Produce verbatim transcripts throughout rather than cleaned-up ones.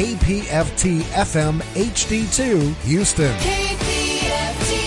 K P F T F M H D two Houston. K P F T.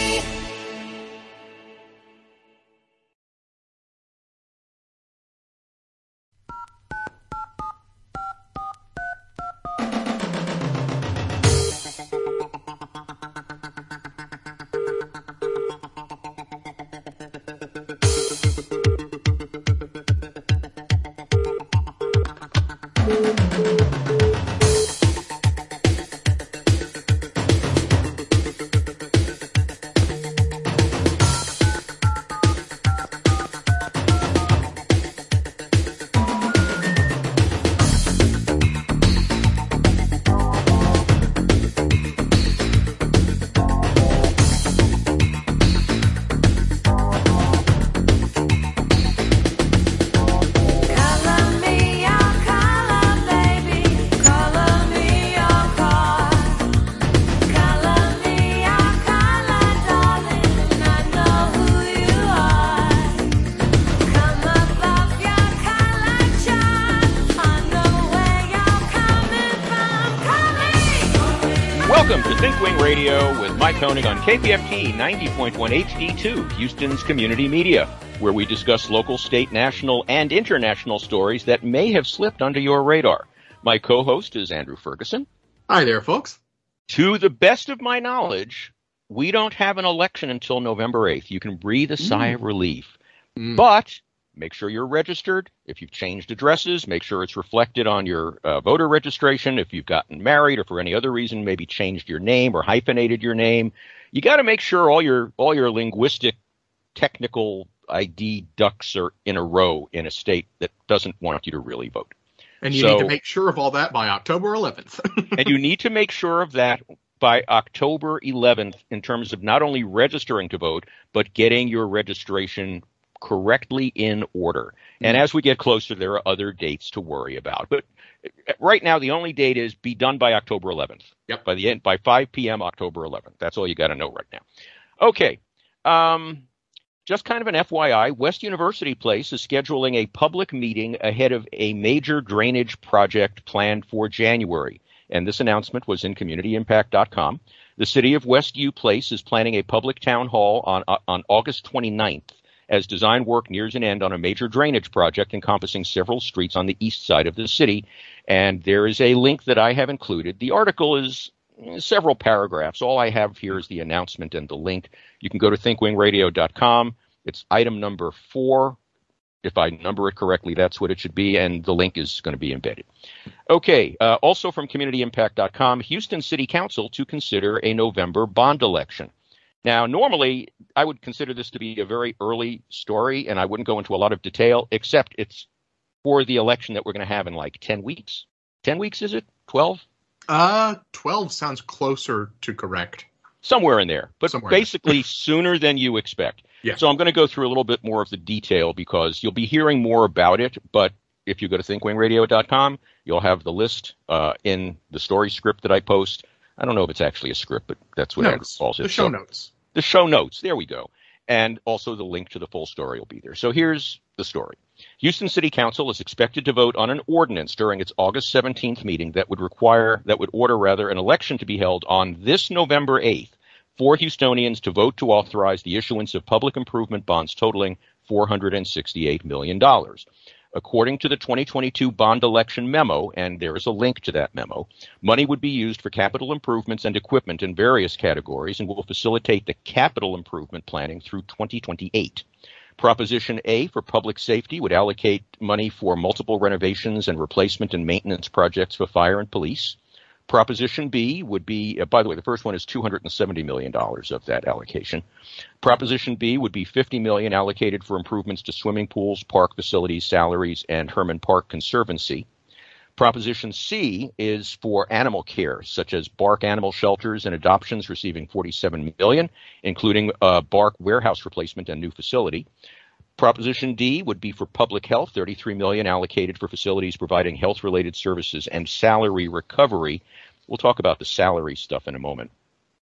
Welcome to ThinkWing Radio with Mike Koenig on K P F T ninety point one H D two, Houston's community media, where we discuss local, state, national, and international stories that may have slipped under your radar. My co-host is Andrew Ferguson. Hi there, folks. To the best of my knowledge, we don't have an election until November eighth. You can breathe a sigh mm. of relief. Mm. But make sure you're registered. If you've changed addresses, make sure it's reflected on your uh, voter registration. If you've gotten married or for any other reason, maybe changed your name or hyphenated your name, you got to make sure all your all your linguistic, technical I D ducks are in a row in a state that doesn't want you to really vote. And you so, need to make sure of all that by October eleventh. And you need to make sure of that by October eleventh in terms of not only registering to vote, but getting your registration correctly in order. And as we get closer, there are other dates to worry about. But right now, the only date is be done by October eleventh. Yep. By the end, by five p.m. October eleventh. That's all you got to know right now. Okay. Um, just kind of an F Y I, West University Place is scheduling a public meeting ahead of a major drainage project planned for January. And this announcement was in community impact dot com. The city of West U Place is planning a public town hall on uh, on August twenty-ninth. As design work nears an end on a major drainage project encompassing several streets on the east side of the city. And there is a link that I have included. The article is several paragraphs. All I have here is the announcement and the link. You can go to think wing radio dot com. It's item number four. If I number it correctly, that's what it should be, and the link is going to be embedded. Okay, uh, also from community impact dot com, Houston City Council to consider a November bond election. Now, normally, I would consider this to be a very early story, and I wouldn't go into a lot of detail, except it's for the election that we're going to have in like ten weeks. ten weeks, is it? twelve? Uh, twelve sounds closer to correct. Somewhere in there, but Somewhere basically sooner than you expect. Yeah. So I'm going to go through a little bit more of the detail because you'll be hearing more about it, but if you go to think wing radio dot com, you'll have the list uh, in the story script that I post. I don't know if it's actually a script, but that's what Andrew calls it. The show so, notes. The show notes. There we go. And also the link to the full story will be there. So here's the story. Houston City Council is expected to vote on an ordinance during its August seventeenth meeting that would require, that would order rather, an election to be held on this November eighth for Houstonians to vote to authorize the issuance of public improvement bonds totaling four hundred sixty-eight million dollars. According to the twenty twenty-two bond election memo, and there is a link to that memo, money would be used for capital improvements and equipment in various categories and will facilitate the capital improvement planning through twenty twenty-eight. Proposition A for public safety would allocate money for multiple renovations and replacement and maintenance projects for fire and police. Proposition B would be, uh, by the way, the first one is two hundred seventy million dollars of that allocation. Proposition B would be fifty million dollars allocated for improvements to swimming pools, park facilities, salaries, and Herman Park Conservancy. Proposition C is for animal care, such as Bark Animal Shelters and adoptions receiving forty-seven million dollars, including a Bark warehouse replacement and new facility. Proposition D would be for public health, thirty-three million dollars allocated for facilities providing health-related services and salary recovery. We'll talk about the salary stuff in a moment.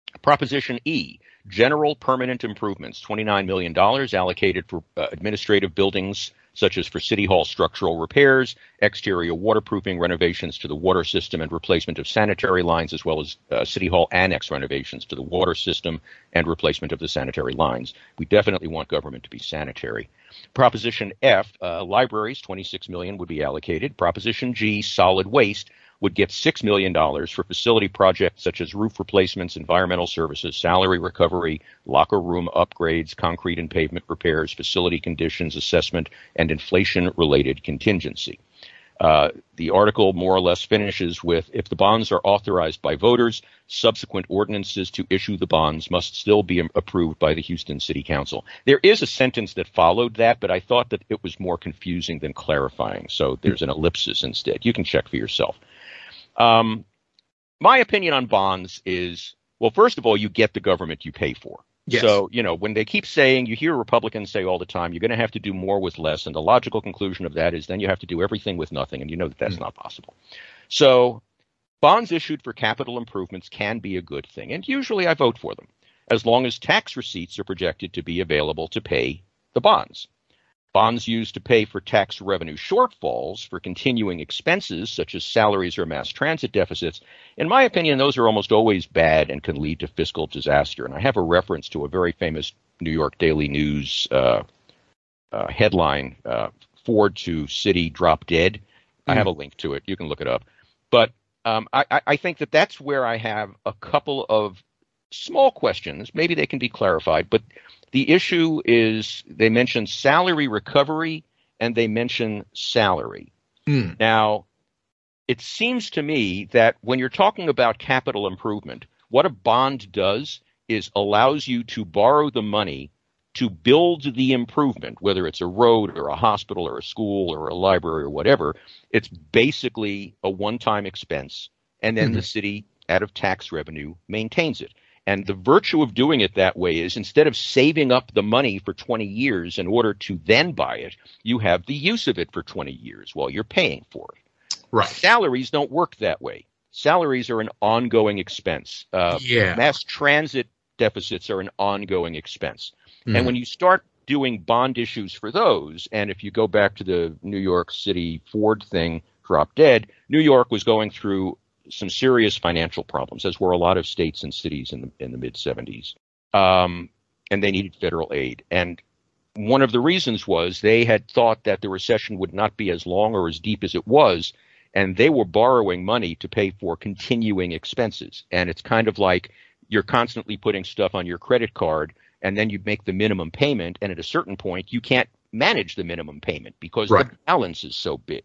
Proposition E, general permanent improvements, twenty-nine million dollars allocated for uh, administrative buildings such as for City Hall structural repairs, exterior waterproofing, renovations to the water system, and replacement of sanitary lines, as well as uh, City Hall annex renovations to the water system and replacement of the sanitary lines. We definitely want government to be sanitary. Proposition F, uh, libraries, twenty-six million dollars would be allocated. Proposition G, solid waste, would get six million dollars for facility projects such as roof replacements, environmental services, salary recovery, locker room upgrades, concrete and pavement repairs, facility conditions assessment, and inflation-related contingency. Uh, the article more or less finishes with, if the bonds are authorized by voters, subsequent ordinances to issue the bonds must still be approved by the Houston City Council. There is a sentence that followed that, but I thought that it was more confusing than clarifying, so there's an ellipsis instead. You can check for yourself. Um, my opinion on bonds is, well, first of all, you get the government you pay for. Yes. So, you know, when they keep saying, you hear Republicans say all the time, you're going to have to do more with less. And the logical conclusion of that is then you have to do everything with nothing. And you know that that's mm-hmm. not possible. So bonds issued for capital improvements can be a good thing. And usually I vote for them as long as tax receipts are projected to be available to pay the bonds. Bonds used to pay for tax revenue shortfalls for continuing expenses such as salaries or mass transit deficits, in my opinion, those are almost always bad and can lead to fiscal disaster. And I have a reference to a very famous New York Daily News uh, uh, headline, uh, Ford to City drop dead. Mm-hmm. I have a link to it. You can look it up. But um, I, I think that that's where I have a couple of small questions. Maybe they can be clarified, but the issue is they mention salary recovery and they mention salary. Mm. Now, it seems to me that when you're talking about capital improvement, what a bond does is allows you to borrow the money to build the improvement, whether it's a road or a hospital or a school or a library or whatever. It's basically a one-time expense, and then mm-hmm. the city, out of tax revenue, maintains it. And the virtue of doing it that way is instead of saving up the money for twenty years in order to then buy it, you have the use of it for twenty years while you're paying for it. Right. Salaries don't work that way. Salaries are an ongoing expense. Uh, yeah. Mass transit deficits are an ongoing expense. Mm. And when you start doing bond issues for those, and if you go back to the New York City Ford thing, drop dead, New York was going through some serious financial problems, as were a lot of states and cities in the in the mid seventies. Um, and they needed federal aid. And one of the reasons was they had thought that the recession would not be as long or as deep as it was, and they were borrowing money to pay for continuing expenses. And it's kind of like you're constantly putting stuff on your credit card, and then you make the minimum payment, and at a certain point, you can't manage the minimum payment because right. the balance is so big.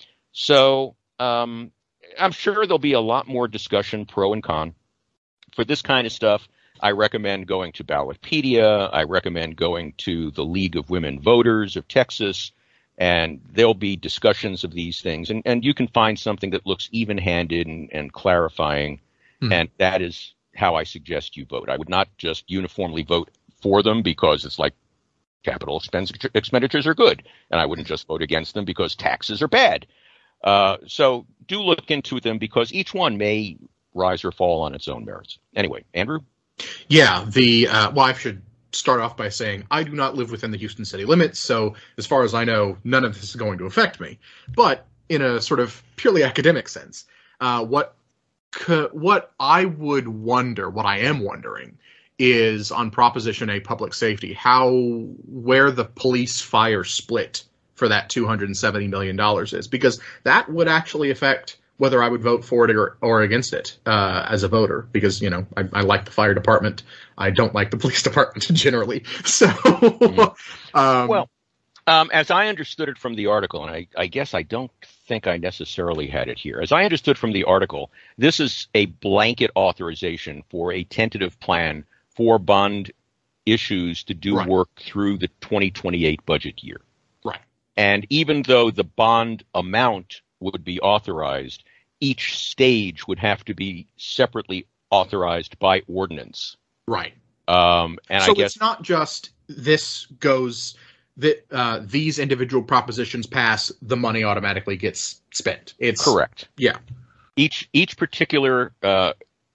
So um, I'm sure there'll be a lot more discussion, pro and con. For this kind of stuff, I recommend going to Ballotpedia. I recommend going to the League of Women Voters of Texas, and there'll be discussions of these things. And, and you can find something that looks even-handed and, and clarifying, mm. and that is how I suggest you vote. I would not just uniformly vote for them because it's like capital expenditure, expenditures are good, and I wouldn't just vote against them because taxes are bad. Uh, so do look into them because each one may rise or fall on its own merits. Anyway, Andrew? Yeah, the uh, well, I should start off by saying I do not live within the Houston city limits, so as far as I know, none of this is going to affect me. But in a sort of purely academic sense, uh, what co- what I would wonder, what I am wondering, is on Proposition A, public safety, how where the police fire split for that two hundred seventy million dollars is, because that would actually affect whether I would vote for it or, or against it uh, as a voter, because, you know, I, I like the fire department. I don't like the police department generally. So, mm-hmm. um, well, um, as I understood it from the article, and I, I guess I don't think I necessarily had it here. As I understood from the article, this is a blanket authorization for a tentative plan for bond issues to do right. work through the twenty twenty-eight budget year. Right. And even though the bond amount would be authorized, each stage would have to be separately authorized by ordinance. Right. Um, and so I guess it's not just this goes that uh, these individual propositions pass, the money automatically gets spent. It's correct. Yeah. Each each particular uh,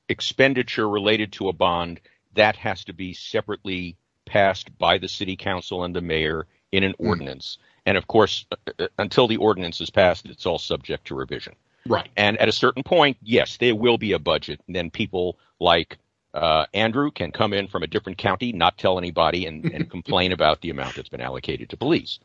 expenditure related to a bond, that has to be separately passed by the city council and the mayor in an Mm. ordinance. And of course, uh, until the ordinance is passed, it's all subject to revision. Right. And at a certain point, yes, there will be a budget. And then people like uh, Andrew can come in from a different county, not tell anybody, and, and complain about the amount that's been allocated to police.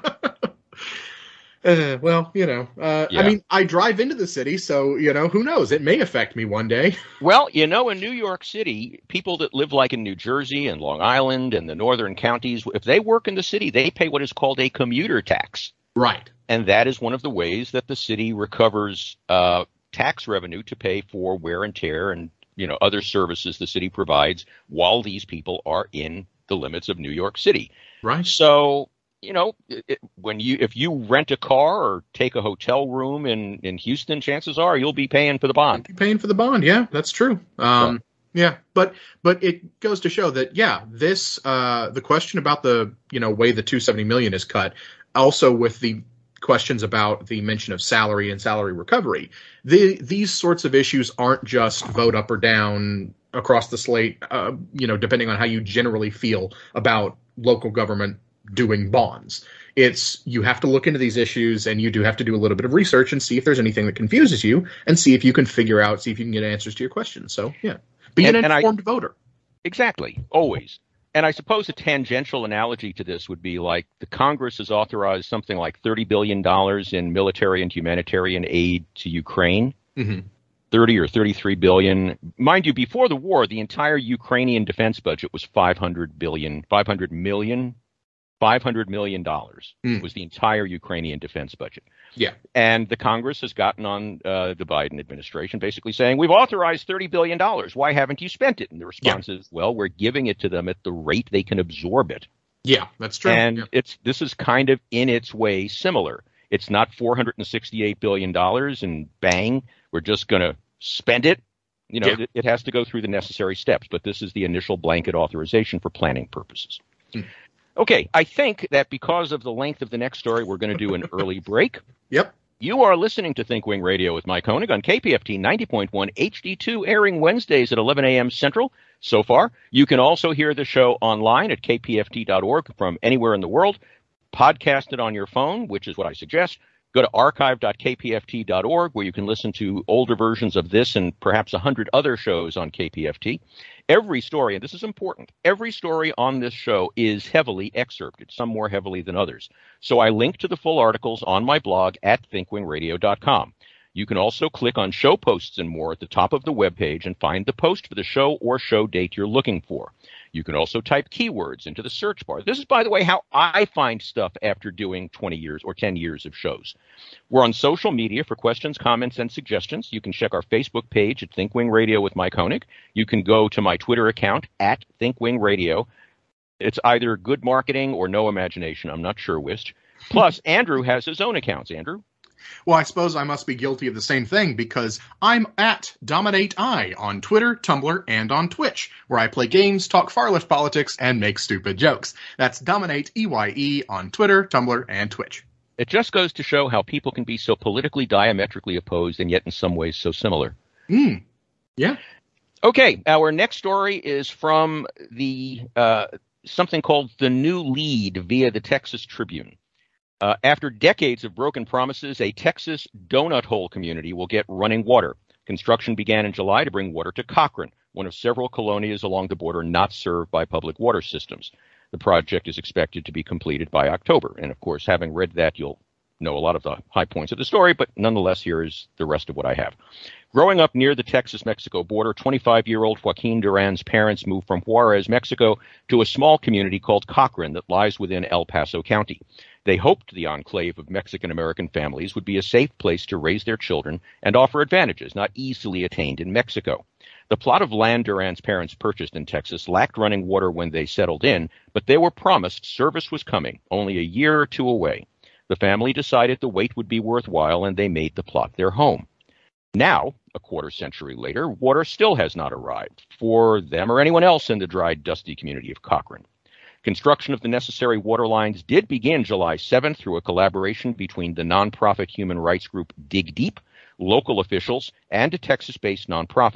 Uh, well, you know, uh, Yeah. I mean, I drive into the city, so, you know, who knows? It may affect me one day. Well, you know, in New York City, people that live like in New Jersey and Long Island and the northern counties, if they work in the city, they pay what is called a commuter tax. Right. And that is one of the ways that the city recovers uh, tax revenue to pay for wear and tear and, you know, other services the city provides while these people are in the limits of New York City. Right. So, you know, it, when you if you rent a car or take a hotel room in, in Houston, chances are you'll be paying for the bond. You're paying for the bond. Yeah, that's true. Um, yeah, but but it goes to show that, yeah, this uh, the question about the, you know, way the two hundred seventy million dollars is cut, also with the questions about the mention of salary and salary recovery, the, these sorts of issues aren't just vote up or down across the slate, uh, you know, depending on how you generally feel about local government doing bonds. It's, you have to look into these issues, and you do have to do a little bit of research and see if there's anything that confuses you, and see if you can figure out, see if you can get answers to your questions. So, yeah, be And- an and I- informed voter. Exactly, always. And I suppose a tangential analogy to this would be like the Congress has authorized something like thirty billion dollars in military and humanitarian aid to Ukraine. Mm-hmm. thirty or thirty-three billion. Mind you, before the war, the entire Ukrainian defense budget was five hundred billion, five hundred million, five hundred million dollars Mm. was the entire Ukrainian defense budget. Yeah. And the Congress has gotten on uh, the Biden administration basically saying, we've authorized thirty billion dollars. Why haven't you spent it? And the response is, well, we're giving it to them at the rate they can absorb it. Yeah, that's true. And Yeah. it's this is kind of in its way similar. It's not four hundred sixty-eight billion dollars and bang, we're just going to spend it. You know, Yeah. it, it has to go through the necessary steps, but this is the initial blanket authorization for planning purposes. Hmm. Okay, I think that because of the length of the next story, we're going to do an early break. Yep. You are listening to Think Wing Radio with Mike Koenig on K P F T ninety point one H D two, airing Wednesdays at eleven a.m. Central. So far, you can also hear the show online at k p f t dot org from anywhere in the world. Podcast it on your phone, which is what I suggest. Go to archive dot k p f t dot org, where you can listen to older versions of this and perhaps a hundred other shows on K P F T. Every story, and this is important, every story on this show is heavily excerpted, some more heavily than others. So I link to the full articles on my blog at think wing radio dot com. You can also click on show posts and more at the top of the webpage and find the post for the show or show date you're looking for. You can also type keywords into the search bar. This is, by the way, how I find stuff after doing twenty years or ten years of shows. We're on social media for questions, comments, and suggestions. You can check our Facebook page at ThinkWing Radio with Mike Koenig. You can go to my Twitter account at ThinkWing Radio. It's either good marketing or no imagination. I'm not sure which. Plus, Andrew has his own accounts. Andrew? Well, I suppose I must be guilty of the same thing, because I'm at Dominate I on Twitter, Tumblr, and on Twitch, where I play games, talk far left politics, and make stupid jokes. That's Dominate E Y E on Twitter, Tumblr, and Twitch. It just goes to show how people can be so politically diametrically opposed and yet in some ways so similar. Mm. Yeah. Okay, our next story is from the uh, something called The New Lead via the Texas Tribune. Uh, after decades of broken promises, a Texas donut hole community will get running water. Construction began in July to bring water to Cochran, one of several colonias along the border not served by public water systems. The project is expected to be completed by October. And, of course, having read that, you'll know a lot of the high points of the story, but nonetheless, here is the rest of what I have. Growing up near the Texas-Mexico border, twenty-five-year-old Joaquin Duran's parents moved from Juarez, Mexico, to a small community called Cochran that lies within El Paso County. They hoped the enclave of Mexican-American families would be a safe place to raise their children and offer advantages not easily attained in Mexico. The plot of land Duran's parents purchased in Texas lacked running water when they settled in, but they were promised service was coming, only a year or two away. The family decided the wait would be worthwhile, and they made the plot their home. Now, a quarter century later, water still has not arrived for them or anyone else in the dry, dusty community of Cochran. Construction of the necessary water lines did begin July seventh through a collaboration between the nonprofit human rights group Dig Deep, local officials, and a Texas-based nonprofit.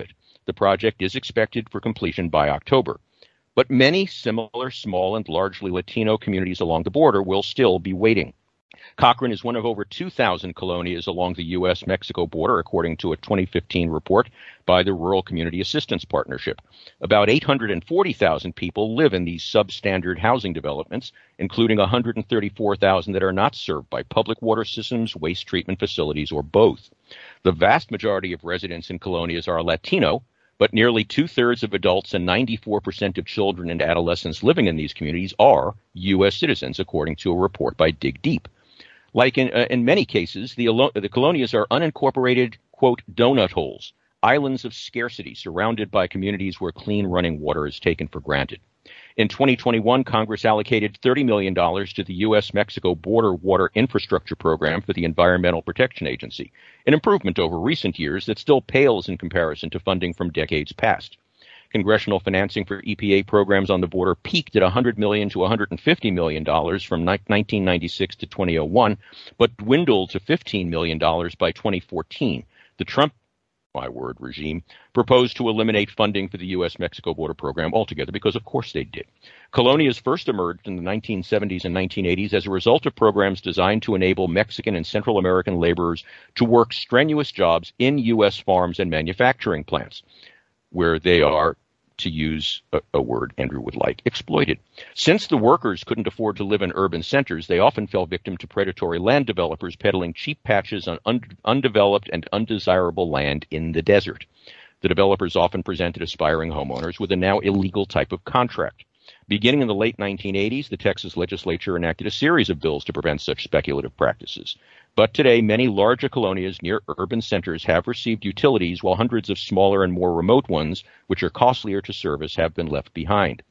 The project is expected for completion by October. But many similar small and largely Latino communities along the border will still be waiting. Cochrane is one of over two thousand colonias along the U S Mexico border, according to a twenty fifteen report by the Rural Community Assistance Partnership. About eight hundred forty thousand people live in these substandard housing developments, including one hundred thirty-four thousand that are not served by public water systems, waste treatment facilities, or both. The vast majority of residents in colonias are Latino, but nearly two-thirds of adults and ninety-four percent of children and adolescents living in these communities are U S citizens, according to a report by Dig Deep. Like in, uh, in many cases, the, the colonias are unincorporated, quote, donut holes, islands of scarcity surrounded by communities where clean running water is taken for granted. In twenty twenty-one, Congress allocated thirty million dollars to the U S Mexico Border Water Infrastructure Program for the Environmental Protection Agency, an improvement over recent years that still pales in comparison to funding from decades past. Congressional financing for E P A programs on the border peaked at one hundred million dollars to one hundred fifty million dollars from nineteen ninety-six to two thousand one, but dwindled to fifteen million dollars by twenty fourteen. The Trump, my word, regime proposed to eliminate funding for the U S Mexico border program altogether because, of course, they did. Colonias first emerged in the nineteen seventies and nineteen eighties as a result of programs designed to enable Mexican and Central American laborers to work strenuous jobs in U S farms and manufacturing plants, where they are, to use a, a word Andrew would like, exploited. Since the workers couldn't afford to live in urban centers, they often fell victim to predatory land developers peddling cheap patches on un- undeveloped and undesirable land in the desert. The developers often presented aspiring homeowners with a now illegal type of contract. Beginning in the late nineteen eighties, the Texas legislature enacted a series of bills to prevent such speculative practices. But today, many larger colonias near urban centers have received utilities, while hundreds of smaller and more remote ones, which are costlier to service, have been left behind.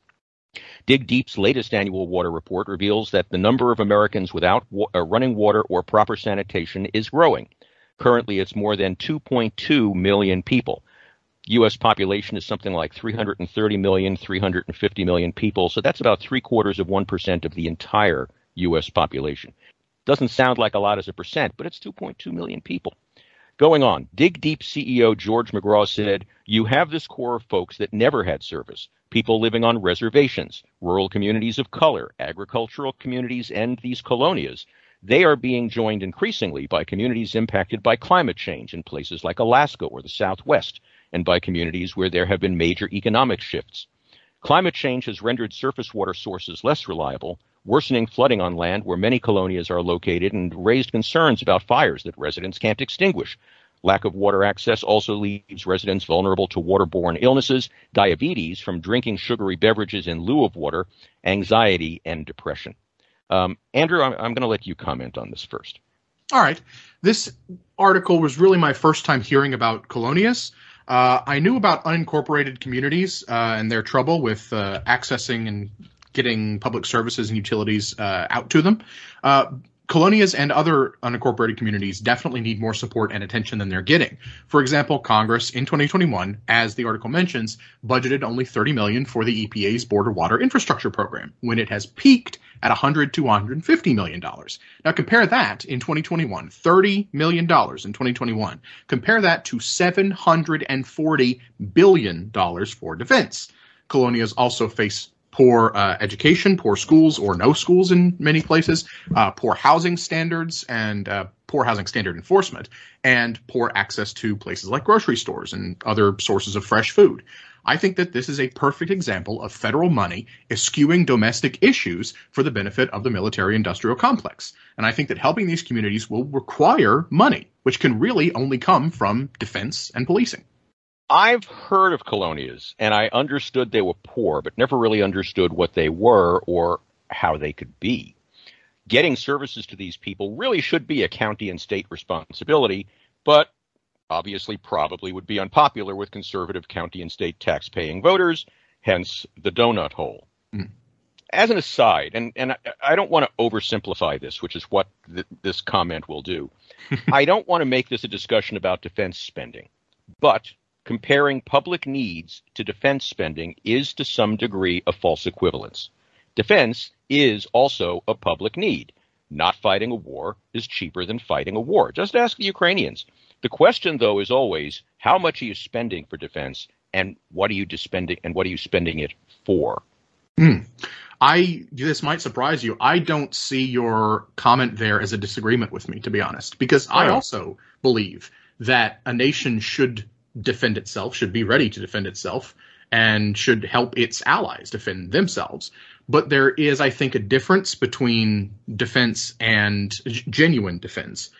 Dig Deep's latest annual water report reveals that the number of Americans without wa- uh, running water or proper sanitation is growing. Currently, it's more than two point two million people. U S population is something like three hundred thirty million, three hundred fifty million people, so that's about three quarters of one percent of the entire U S population. Doesn't sound like a lot as a percent, but it's two point two million people. Going on, Dig Deep C E O George McGraw said, "You have this core of folks that never had service, people living on reservations, rural communities of color, agricultural communities, and these colonias. They are being joined increasingly by communities impacted by climate change in places like Alaska or the Southwest, and by communities where there have been major economic shifts. Climate change has rendered surface water sources less reliable, worsening flooding on land where many colonias are located, and raised concerns about fires that residents can't extinguish. Lack of water access also leaves residents vulnerable to waterborne illnesses, diabetes from drinking sugary beverages in lieu of water, anxiety, and depression." Um, Andrew, I'm, I'm going to let you comment on this first. All right. This article was really my first time hearing about colonias. Uh, I knew about unincorporated communities uh, and their trouble with uh, accessing and getting public services and utilities uh, out to them. Uh, colonias and other unincorporated communities definitely need more support and attention than they're getting. For example, Congress in twenty twenty-one, as the article mentions, budgeted only thirty million dollars for the E P A's Border Water Infrastructure Program, when it has peaked at one hundred to one hundred fifty million dollars. Now compare that in twenty twenty-one, thirty million dollars in twenty twenty-one. Compare that to seven hundred forty billion dollars for defense. Colonias also face poor uh, education, poor schools or no schools in many places, uh, poor housing standards and uh, poor housing standard enforcement, and poor access to places like grocery stores and other sources of fresh food. I think that this is a perfect example of federal money eschewing domestic issues for the benefit of the military-industrial complex. And I think that helping these communities will require money, which can really only come from defense and policing. I've heard of colonias, and I understood they were poor, but never really understood what they were or how they could be. Getting services to these people really should be a county and state responsibility, but obviously probably would be unpopular with conservative county and state tax-paying voters, hence the donut hole. Mm. As an aside, and, and I, I don't want to oversimplify this, which is what th- this comment will do. I don't want to make this a discussion about defense spending, but comparing public needs to defense spending is to some degree a false equivalence. Defense is also a public need. Not fighting a war is cheaper than fighting a war. Just ask the Ukrainians. The question, though, is always, how much are you spending for defense and what are you spending and what are you spending it for? Mm. I this might surprise you. I don't see your comment there as a disagreement with me, to be honest, because I Oh. also believe that a nation should defend itself, should be ready to defend itself, and should help its allies defend themselves. But there is, I think, a difference between defense and g- genuine defense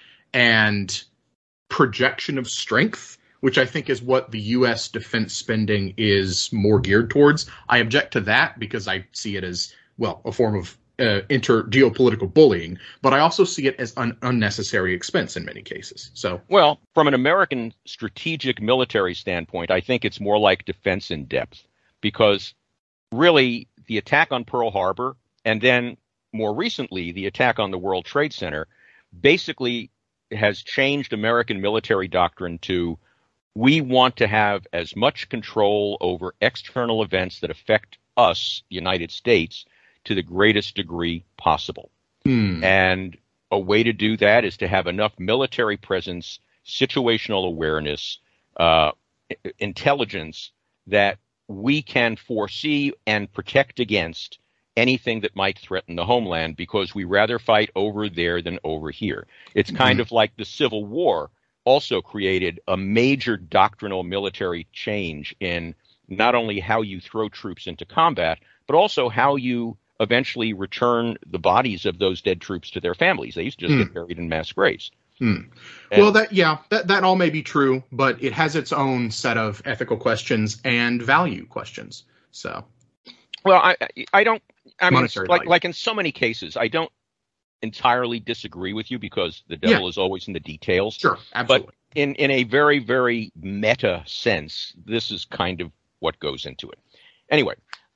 and projection of strength, which I think is what the U S defense spending is more geared towards. I object to that because I see it as, well, a form of uh, inter geopolitical bullying, but I also see it as an unnecessary expense in many cases. So, Well, from an American strategic military standpoint, I think it's more like defense in depth, because really the attack on Pearl Harbor and then more recently the attack on the World Trade Center basically has changed American military doctrine to, we want to have as much control over external events that affect us, the United States, to the greatest degree possible. hmm. And a way to do that is to have enough military presence, situational awareness, uh, i- intelligence that we can foresee and protect against anything that might threaten the homeland, because we rather fight over there than over here. It's kind Mhm. of like the Civil War also created a major doctrinal military change in not only how you throw troops into combat, but also how you eventually return the bodies of those dead troops to their families. They used to just Hmm. get buried in mass graves. Hmm. And- Well, that yeah, that that all may be true, but it has its own set of ethical questions and value questions. So, Well, I I- I don't. I mean, Monetary like value. like in so many cases, I don't entirely disagree with you, because the devil is always in the details. sure, absolutely. In in a very very meta sense, this is kind of what goes into it. Anyway,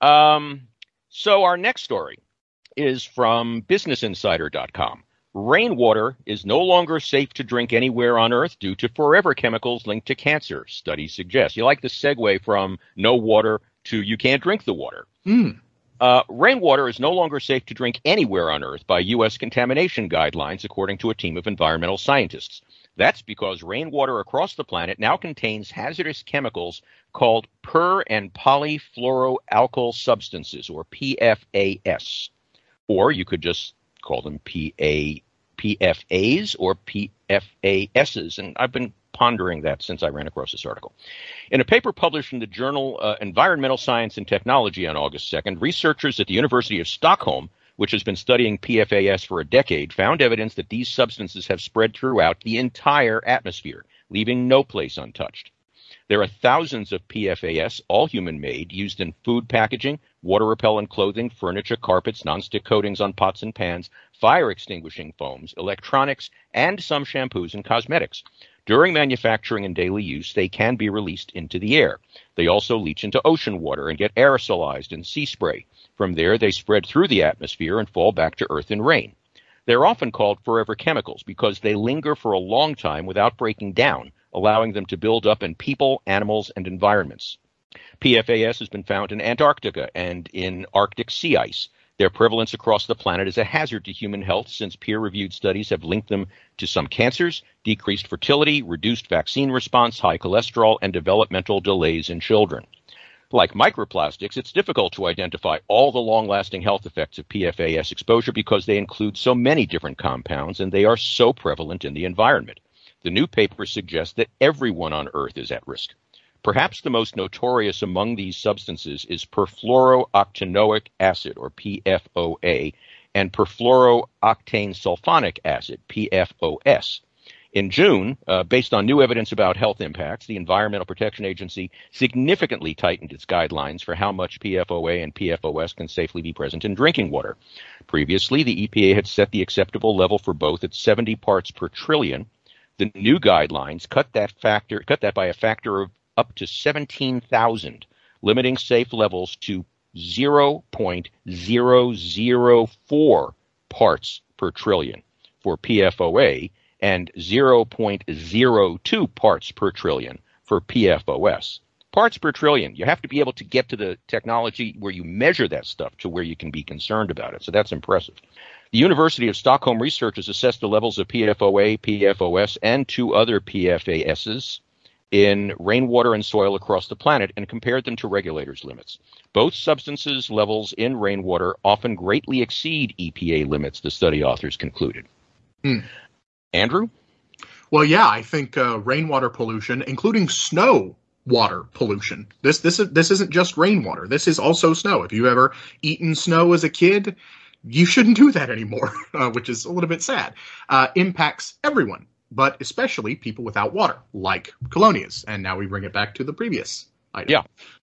um, so our next story is from business insider dot com. Rainwater is no longer safe to drink anywhere on Earth due to forever chemicals linked to cancer, studies suggest. You like the segue from no water to you can't drink the water. Hmm. Uh, rainwater is no longer safe to drink anywhere on Earth by U S contamination guidelines, according to a team of environmental scientists. That's because rainwater across the planet now contains hazardous chemicals called per- and polyfluoroalkyl substances, or P F A S. Or you could just call them P A, P F As or P F A Ss. And I've been pondering that since I ran across this article. In a paper published in the journal uh, Environmental Science and Technology on August second, researchers at the University of Stockholm, which has been studying P F A S for a decade, found evidence that these substances have spread throughout the entire atmosphere, leaving no place untouched. There are thousands of P F A S, all human-made, used in food packaging, water-repellent clothing, furniture, carpets, nonstick coatings on pots and pans, fire-extinguishing foams, electronics, and some shampoos and cosmetics. During manufacturing and daily use, they can be released into the air. They also leach into ocean water and get aerosolized in sea spray. From there, they spread through the atmosphere and fall back to Earth in rain. They're often called forever chemicals because they linger for a long time without breaking down, allowing them to build up in people, animals, and environments. P F A S has been found in Antarctica and in Arctic sea ice. Their prevalence across the planet is a hazard to human health, since peer-reviewed studies have linked them to some cancers, decreased fertility, reduced vaccine response, high cholesterol, and developmental delays in children. Like microplastics, it's difficult to identify all the long-lasting health effects of P F A S exposure because they include so many different compounds and they are so prevalent in the environment. The new paper suggests that everyone on Earth is at risk. Perhaps the most notorious among these substances is perfluorooctanoic acid, or P F O A, and perfluorooctane sulfonic acid, P F O S. In June, uh, based on new evidence about health impacts, the Environmental Protection Agency significantly tightened its guidelines for how much P F O A and P F O S can safely be present in drinking water. Previously, the E P A had set the acceptable level for both at seventy parts per trillion. The new guidelines cut that factor, cut that by a factor of up to seventeen thousand, limiting safe levels to zero point zero zero four parts per trillion for P F O A and zero point zero two parts per trillion for P F O S. Parts per trillion. You have to be able to get to the technology where you measure that stuff to where you can be concerned about it. So that's impressive. The University of Stockholm researchers assessed the levels of P F O A, P F O S, and two other P F A Ss in rainwater and soil across the planet and compared them to regulators' limits. Both substances levels in rainwater often greatly exceed E P A limits, the study authors concluded. Hmm. Andrew? Well, yeah, I think uh, rainwater pollution, including snow water pollution. This this is this isn't just rainwater. This is also snow. If you ever eaten snow as a kid, you shouldn't do that anymore, uh, which is a little bit sad. Uh, impacts everyone, but especially people without water, like colonias. And now we bring it back to the previous item. Yeah.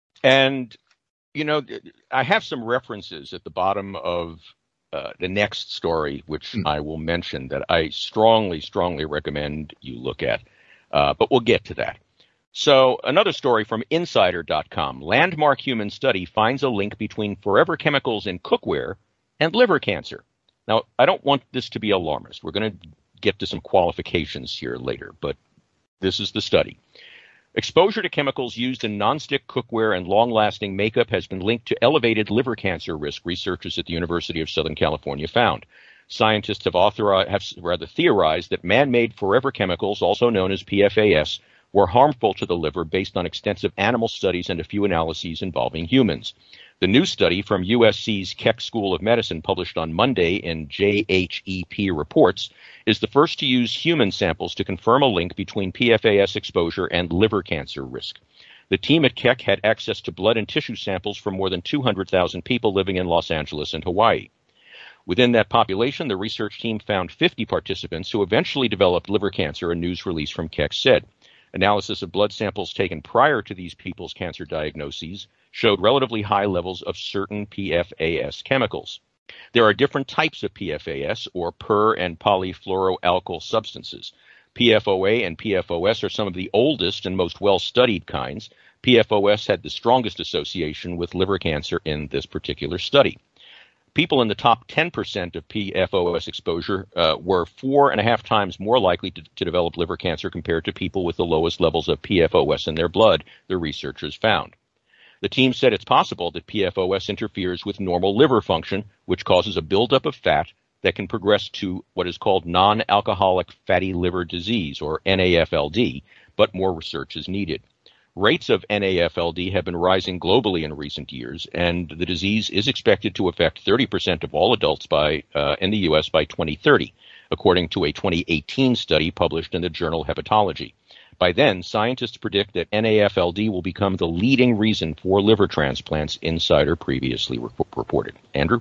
And, you know, I have some references at the bottom of uh, the next story, which mm. I will mention, that I strongly, strongly recommend you look at. Uh, but we'll get to that. So another story from Insider dot com. Landmark human study finds a link between forever chemicals in cookware and liver cancer. Now, I don't want this to be alarmist. We're going to get to some qualifications here later, but this is the study. Exposure to chemicals used in nonstick cookware and long-lasting makeup has been linked to elevated liver cancer risk, researchers at the University of Southern California found. Scientists have, authori- have rather theorized that man-made forever chemicals, also known as P F A S, were harmful to the liver based on extensive animal studies and a few analyses involving humans. The new study from U S C's Keck School of Medicine, published on Monday in J H E P Reports, is the first to use human samples to confirm a link between P F A S exposure and liver cancer risk. The team at Keck had access to blood and tissue samples from more than two hundred thousand people living in Los Angeles and Hawaii. Within that population, the research team found fifty participants who eventually developed liver cancer, a news release from Keck said. Analysis of blood samples taken prior to these people's cancer diagnoses showed relatively high levels of certain P F A S chemicals. There are different types of P F A S, or per- and polyfluoroalkyl substances. P F O A and P F O S are some of the oldest and most well-studied kinds. P F O S had the strongest association with liver cancer in this particular study. People in the top ten percent of P F O S exposure uh, were four and a half times more likely to, to develop liver cancer compared to people with the lowest levels of P F O S in their blood, the researchers found. The team said it's possible that P F O S interferes with normal liver function, which causes a buildup of fat that can progress to what is called non-alcoholic fatty liver disease, or N A F L D, but more research is needed. Rates of N A F L D have been rising globally in recent years, and the disease is expected to affect thirty percent of all adults by uh, in the U S by twenty thirty, according to a twenty eighteen study published in the journal Hepatology. By then, scientists predict that N A F L D will become the leading reason for liver transplants, Insider previously re- reported. Andrew?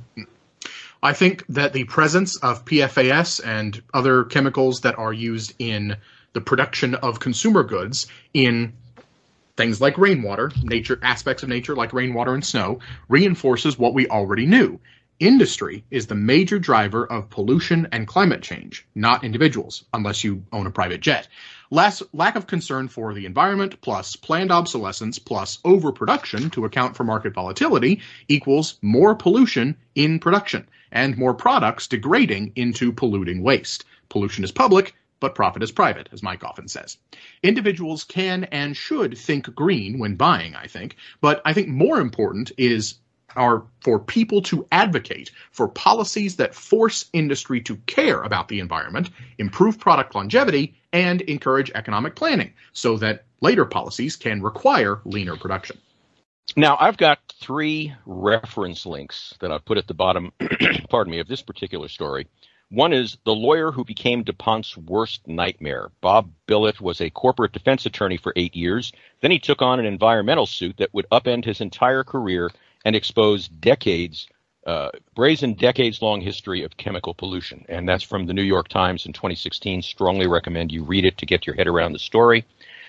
I think that the presence of P F A S and other chemicals that are used in the production of consumer goods in things like rainwater, nature aspects of nature like rainwater and snow, reinforces what we already knew. Industry is the major driver of pollution and climate change, not individuals, unless you own a private jet. Less, lack of concern for the environment plus planned obsolescence plus overproduction to account for market volatility equals more pollution in production and more products degrading into polluting waste. Pollution is public, but profit is private, as Mike often says. Individuals can and should think green when buying, I think, but I think more important is are for people to advocate for policies that force industry to care about the environment, improve product longevity, and encourage economic planning so that later policies can require leaner production. Now, I've got three reference links that I've put at the bottom, pardon me, of this particular story. One is The Lawyer Who Became DuPont's Worst Nightmare. Bob Billett was a corporate defense attorney for eight years. Then he took on an environmental suit that would upend his entire career and expose decades, uh, brazen decades-long history of chemical pollution. And that's from the New York Times in twenty sixteen. Strongly recommend you read it to get your head around the story.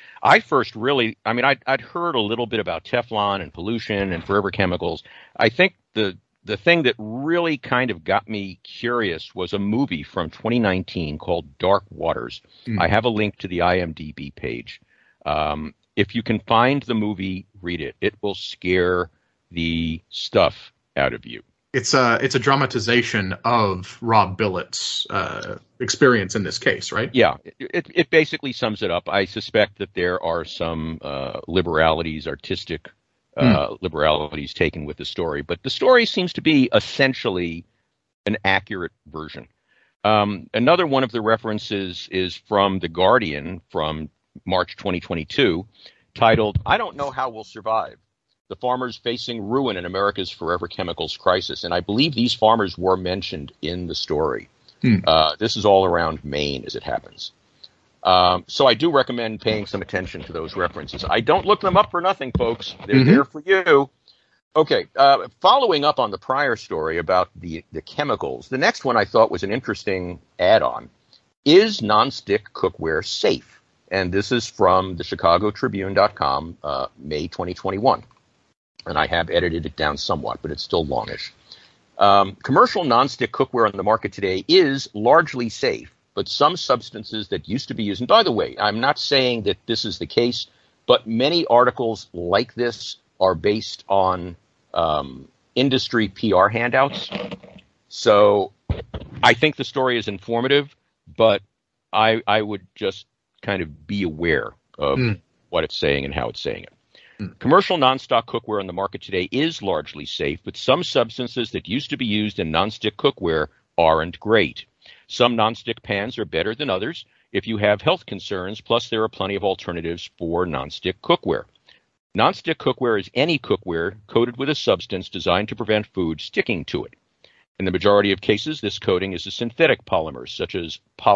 I first really, I mean, I'd, I'd heard a little bit about Teflon and pollution and forever chemicals. I think the The thing that really kind of got me curious was a movie from twenty nineteen called Dark Waters. Mm. I have a link to the I M D B page. Um, if you can find the movie, read it. It will scare the stuff out of you. It's a, it's a dramatization of Rob Billett's uh, experience in this case, right? Yeah, it, it basically sums it up. I suspect that there are some uh, liberalities, artistic Uh, mm. liberalities taken with the story, but the story seems to be essentially an accurate version. Um, another one of the references is from The Guardian from March twenty twenty-two, titled, "I Don't Know How We'll Survive. The Farmers Facing Ruin in America's Forever Chemicals Crisis." And I believe these farmers were mentioned in the story. Hmm. Uh, this is all around Maine, as it happens. Um, so I do recommend paying some attention to those references. I don't look them up for nothing, folks. They're mm-hmm. there for you. Okay, uh, following up on the prior story about the, the chemicals, the next one I thought was an interesting add-on. Is nonstick cookware safe? And this is from the Chicago Tribune dot com, uh, May twenty twenty-one. And I have edited it down somewhat, but it's still longish. Um, commercial nonstick cookware on the market today is largely safe, but some substances that used to be used, and by the way, I'm not saying that this is the case, but many articles like this are based on um, industry P R handouts. So I think the story is informative, but I, I would just kind of be aware of mm. what it's saying and how it's saying it. Mm. Commercial nonstick cookware on the market today is largely safe, but some substances that used to be used in nonstick cookware aren't great. Some nonstick pans are better than others if you have health concerns, plus there are plenty of alternatives for nonstick cookware. Nonstick cookware is any cookware coated with a substance designed to prevent food sticking to it. In the majority of cases, this coating is a synthetic polymer, such as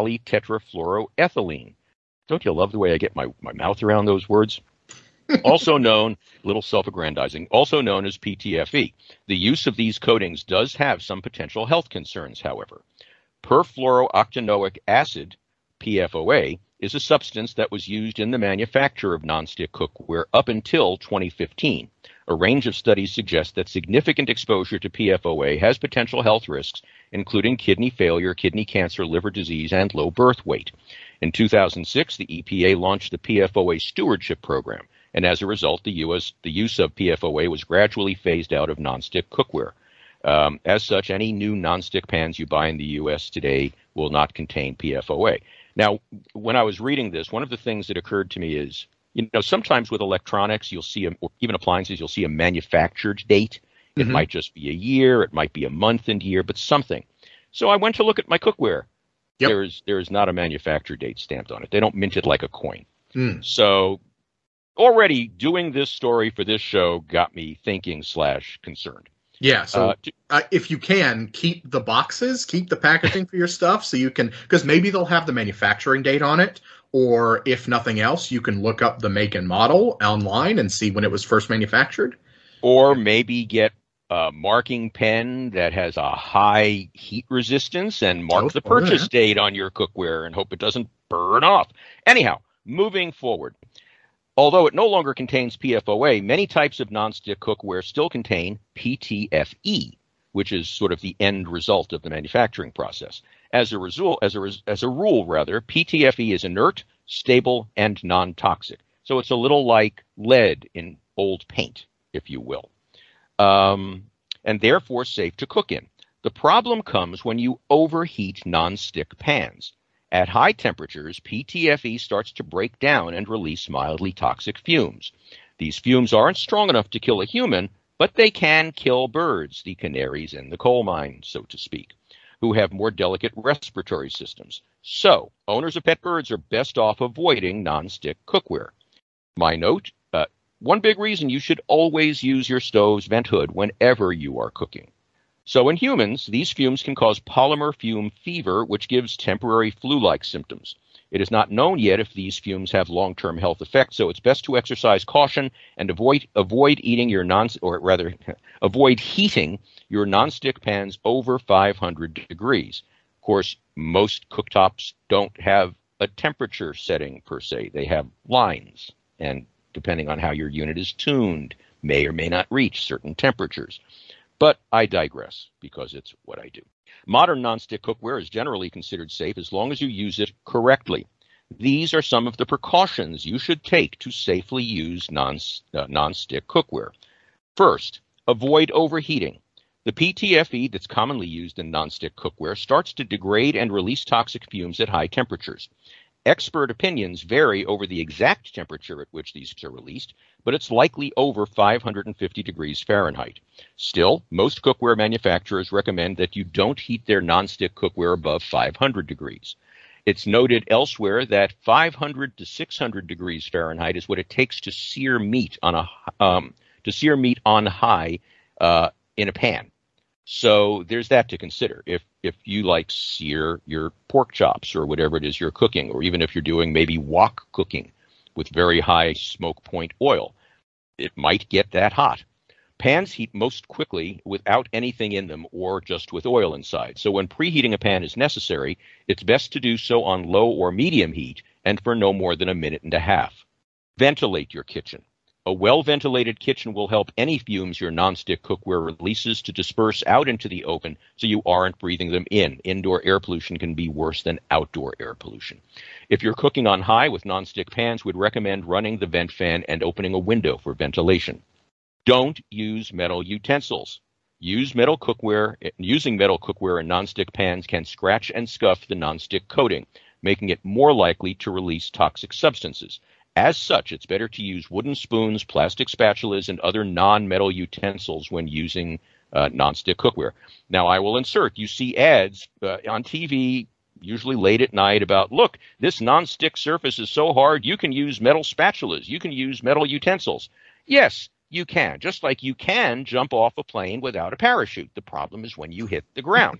polytetrafluoroethylene. Don't you love the way I get my, my mouth around those words? Also known, little self-aggrandizing, also known as P T F E. The use of these coatings does have some potential health concerns, however. Perfluorooctanoic acid, P F O A, is a substance that was used in the manufacture of nonstick cookware up until twenty fifteen. A range of studies suggest that significant exposure to P F O A has potential health risks, including kidney failure, kidney cancer, liver disease, and low birth weight. In two thousand six, the E P A launched the P F O A Stewardship Program, and as a result, the, U S, the use of P F O A was gradually phased out of nonstick cookware. Um, as such, any new nonstick pans you buy in the U S today will not contain P F O A. Now, when I was reading this, one of the things that occurred to me is, you know, sometimes with electronics, you'll see, a, or even appliances, you'll see a manufactured date. It mm-hmm. might just be a year, it might be a month and year, but something. So I went to look at my cookware. Yep. There's there is not a manufacture date stamped on it. They don't mint it like a coin. Mm. So already doing this story for this show got me thinking slash concerned. Yeah, so uh, uh, if you can, keep the boxes, keep the packaging for your stuff so you can, because maybe they'll have the manufacturing date on it, or if nothing else, you can look up the make and model online and see when it was first manufactured. Or maybe get a marking pen that has a high heat resistance and mark oh, the purchase yeah. date on your cookware and hope it doesn't burn off. Anyhow, moving forward. Although it no longer contains P F O A, many types of nonstick cookware still contain P T F E, which is sort of the end result of the manufacturing process. As a result, as a as a rule, rather, P T F E is inert, stable, and non-toxic. So it's a little like lead in old paint, if you will, um, and therefore safe to cook in. The problem comes when you overheat nonstick pans. At high temperatures, P T F E starts to break down and release mildly toxic fumes. These fumes aren't strong enough to kill a human, but they can kill birds, the canaries in the coal mine, so to speak, who have more delicate respiratory systems. So, owners of pet birds are best off avoiding nonstick cookware. My note, uh, one big reason you should always use your stove's vent hood whenever you are cooking. So in humans, these fumes can cause polymer fume fever, which gives temporary flu-like symptoms. It is not known yet if these fumes have long-term health effects, so it's best to exercise caution and avoid avoid eating your non or rather avoid heating your nonstick pans over five hundred degrees. Of course, most cooktops don't have a temperature setting per se. They have lines, and depending on how your unit is tuned, may or may not reach certain temperatures. But I digress, because it's what I do. Modern nonstick cookware is generally considered safe as long as you use it correctly. These are some of the precautions you should take to safely use non, uh, nonstick cookware. First, avoid overheating. The P T F E that's commonly used in nonstick cookware starts to degrade and release toxic fumes at high temperatures. Expert opinions vary over the exact temperature at which these are released, but it's likely over five hundred fifty degrees Fahrenheit. Still, most cookware manufacturers recommend that you don't heat their nonstick cookware above five hundred degrees. It's noted elsewhere that five hundred to six hundred degrees Fahrenheit is what it takes to sear meat on a um, to sear meat on high uh, in a pan. So there's that to consider. If if you like sear your pork chops or whatever it is you're cooking, or even if you're doing maybe wok cooking with very high smoke point oil, it might get that hot. Pans heat most quickly without anything in them or just with oil inside. So when preheating a pan is necessary, it's best to do so on low or medium heat and for no more than a minute and a half. Ventilate your kitchen. A well-ventilated kitchen will help any fumes your nonstick cookware releases to disperse out into the open so you aren't breathing them in. Indoor air pollution can be worse than outdoor air pollution. If you're cooking on high with nonstick pans, we'd recommend running the vent fan and opening a window for ventilation. Don't use metal utensils. Use metal cookware. Using metal cookware in nonstick pans can scratch and scuff the nonstick coating, making it more likely to release toxic substances. As such, it's better to use wooden spoons, plastic spatulas, and other non-metal utensils when using uh, nonstick cookware. Now, I will insert, you see ads uh, on T V, usually late at night, about, look, this nonstick surface is so hard, you can use metal spatulas, you can use metal utensils. Yes, you can, just like you can jump off a plane without a parachute. The problem is when you hit the ground.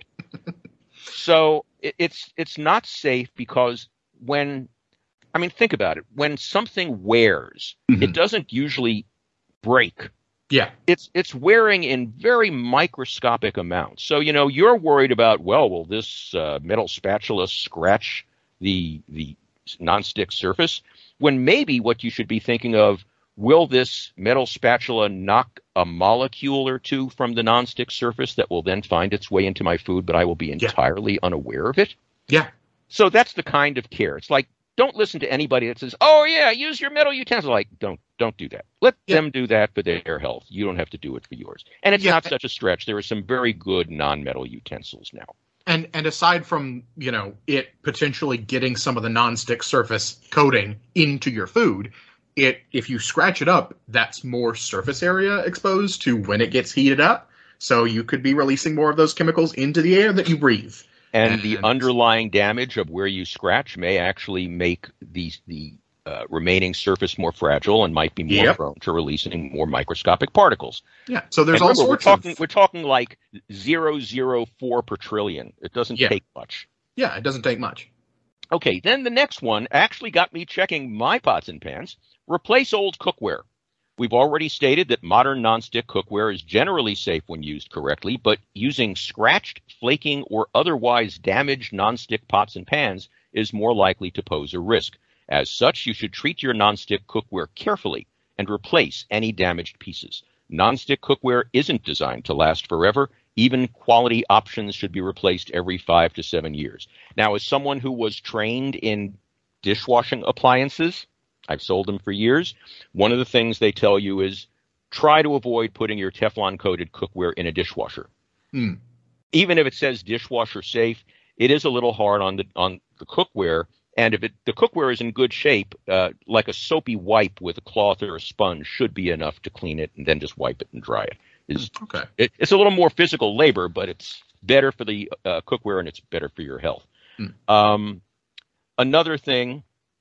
So it, it's it's not safe because when... I mean, think about it. When something wears, mm-hmm. it doesn't usually break. Yeah. It's it's wearing in very microscopic amounts. So, you know, you're worried about, well, will this uh, metal spatula scratch the the nonstick surface? When maybe what you should be thinking of, will this metal spatula knock a molecule or two from the nonstick surface that will then find its way into my food, but I will be entirely yeah. unaware of it? Yeah. So that's the kind of care. It's like, don't listen to anybody that says, oh, yeah, use your metal utensil. Like, don't don't do that. Let yeah. them do that for their health. You don't have to do it for yours. And it's yeah. not such a stretch. There are some very good non-metal utensils now. And and aside from, you know, it potentially getting some of the nonstick surface coating into your food, it if you scratch it up, that's more surface area exposed to when it gets heated up. So you could be releasing more of those chemicals into the air that you breathe. And, and the underlying damage of where you scratch may actually make the, the uh, remaining surface more fragile and might be more yep. prone to releasing more microscopic particles. Yeah, so there's and all remember, sorts we're talking, of... We're talking like zero point zero four per trillion. It doesn't yeah. take much. Yeah, it doesn't take much. Okay, then the next one actually got me checking my pots and pans. Replace old cookware. We've already stated that modern nonstick cookware is generally safe when used correctly, but using scratched, flaking, or otherwise damaged nonstick pots and pans is more likely to pose a risk. As such, you should treat your nonstick cookware carefully and replace any damaged pieces. Nonstick cookware isn't designed to last forever. Even quality options should be replaced every five to seven years. Now, as someone who was trained in dishwashing appliances, I've sold them for years. One of the things they tell you is try to avoid putting your Teflon-coated cookware in a dishwasher. Mm. Even if it says dishwasher safe, it is a little hard on the on the cookware. And if it, the cookware is in good shape, uh, like a soapy wipe with a cloth or a sponge should be enough to clean it and then just wipe it and dry it. It's, okay. it, it's a little more physical labor, but it's better for the uh, cookware and it's better for your health. Mm. Um, another thing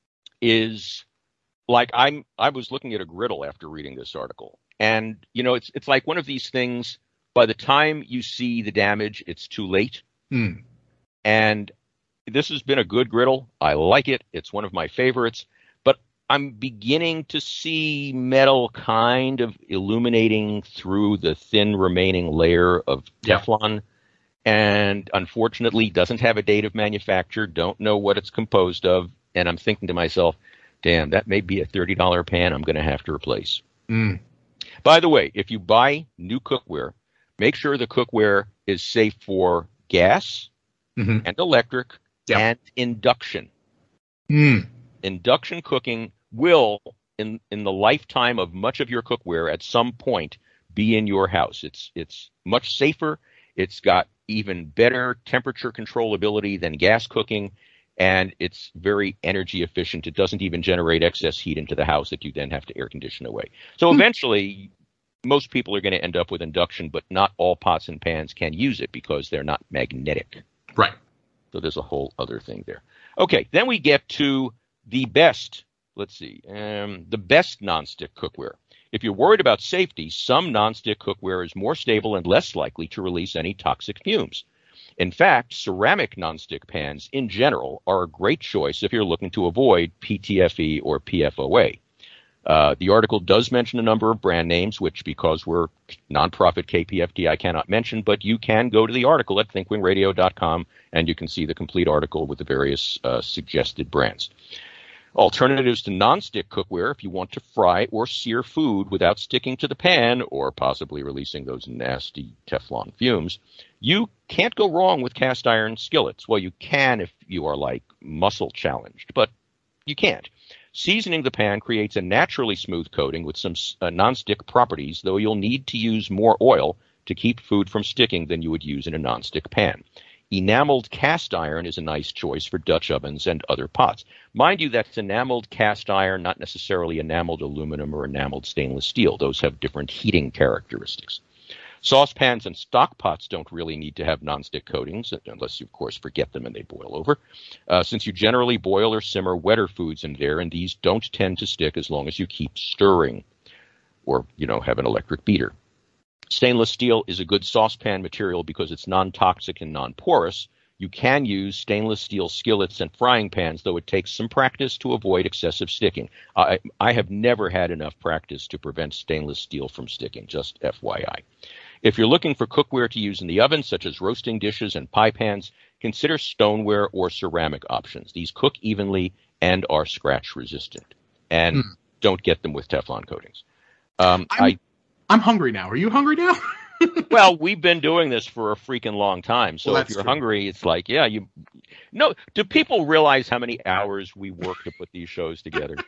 is... Like I'm, I was looking at a griddle after reading this article, and you know, it's it's like one of these things. By the time you see the damage, it's too late. Mm. And this has been a good griddle. I like it. It's one of my favorites. But I'm beginning to see metal kind of illuminating through the thin remaining layer of Teflon, yeah. and unfortunately, doesn't have a date of manufacture. Don't know what it's composed of, and I'm thinking to myself, damn, that may be a thirty dollars pan I'm going to have to replace. Mm. By the way, if you buy new cookware, make sure the cookware is safe for gas mm-hmm. and electric yep. and induction. Mm. Induction cooking will, in, in the lifetime of much of your cookware, at some point be in your house. It's it's much safer. It's got even better temperature controllability than gas cooking. And it's very energy efficient. It doesn't even generate excess heat into the house that you then have to air condition away. So hmm. eventually, most people are going to end up with induction, but not all pots and pans can use it because they're not magnetic. Right. So there's a whole other thing there. Okay, then we get to the best, let's see, um, the best nonstick cookware. If you're worried about safety, some nonstick cookware is more stable and less likely to release any toxic fumes. In fact, ceramic nonstick pans in general are a great choice if you're looking to avoid P T F E or P F O A. Uh, the article does mention a number of brand names, which because we're nonprofit K P F T, I cannot mention, but you can go to the article at think wing radio dot com and you can see the complete article with the various uh, suggested brands. Alternatives to nonstick cookware if you want to fry or sear food without sticking to the pan or possibly releasing those nasty Teflon fumes. You can't go wrong with cast iron skillets. Well, you can if you are like muscle challenged, but you can't. Seasoning the pan creates a naturally smooth coating with some uh, nonstick properties, though you'll need to use more oil to keep food from sticking than you would use in a nonstick pan. Enameled cast iron is a nice choice for Dutch ovens and other pots. Mind you, that's enameled cast iron, not necessarily enameled aluminum or enameled stainless steel. Those have different heating characteristics. Saucepans and stock pots don't really need to have nonstick coatings, unless you, of course, forget them and they boil over, uh, since you generally boil or simmer wetter foods in there, and these don't tend to stick as long as you keep stirring or, you know, have an electric beater. Stainless steel is a good saucepan material because it's non-toxic and non-porous. You can use stainless steel skillets and frying pans, though it takes some practice to avoid excessive sticking. I, I have never had enough practice to prevent stainless steel from sticking, just F Y I. If you're looking for cookware to use in the oven, such as roasting dishes and pie pans, consider stoneware or ceramic options. These cook evenly and are scratch resistant. And hmm. don't get them with Teflon coatings. Um, I'm, I, I'm hungry now. Are you hungry now? Well, we've been doing this for a freaking long time. So well, if you're true. hungry, it's like, yeah, you no. Do people realize how many hours we work to put these shows together?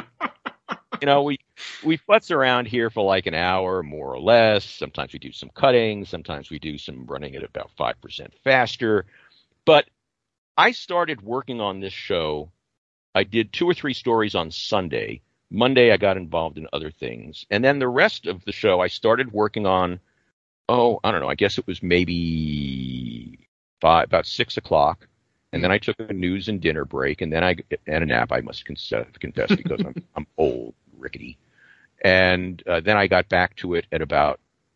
You know, we we futz around here for like an hour, more or less. Sometimes we do some cutting. Sometimes we do some running at about five percent faster. But I started working on this show. I did two or three stories on Sunday. Monday, I got involved in other things. And then the rest of the show, I started working on, oh, I don't know, I guess it was maybe five, about six o'clock. And then I took a news and dinner break, and then I and a nap. I must confess, confess because I'm I'm old, rickety. And uh, then I got back to it at about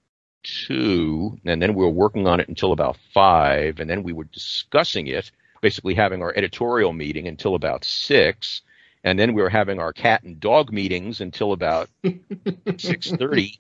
two, and then we were working on it until about five, and then we were discussing it, basically having our editorial meeting until about six, and then we were having our cat and dog meetings until about six thirty,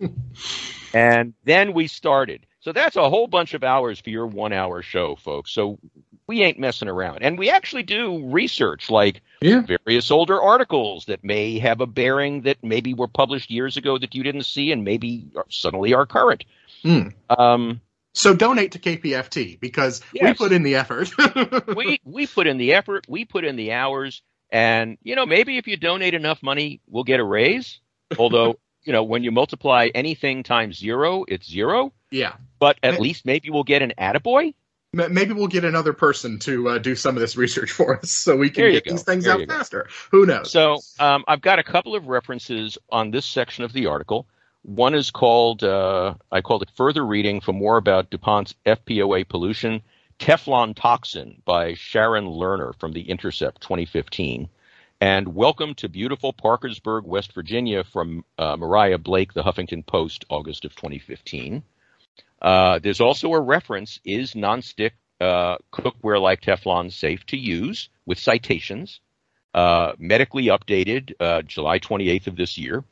and then we started. So that's a whole bunch of hours for your one-hour show, folks. So we ain't messing around. And we actually do research, like yeah. various older articles that may have a bearing that maybe were published years ago that you didn't see and maybe suddenly are current. Mm. Um, so donate to K P F T because yes. we put in the effort. we we put in the effort. We put in the hours. And, you know, maybe if you donate enough money, we'll get a raise. Although, you know, when you multiply anything times zero, it's zero. Yeah. But at least maybe we'll get an attaboy. Maybe we'll get another person to uh, do some of this research for us so we can get go. these things there out faster. Who knows? So um, I've got a couple of references on this section of the article. One is called, uh, I called it Further Reading for More About DuPont's F P O A Pollution, Teflon Toxin by Sharon Lerner from The Intercept twenty fifteen. And Welcome to Beautiful Parkersburg, West Virginia from uh, Mariah Blake, The Huffington Post, August of twenty fifteen. Uh, there's also a reference, is nonstick uh, cookware like Teflon safe to use, with citations, uh, medically updated uh, July twenty-eighth of this year,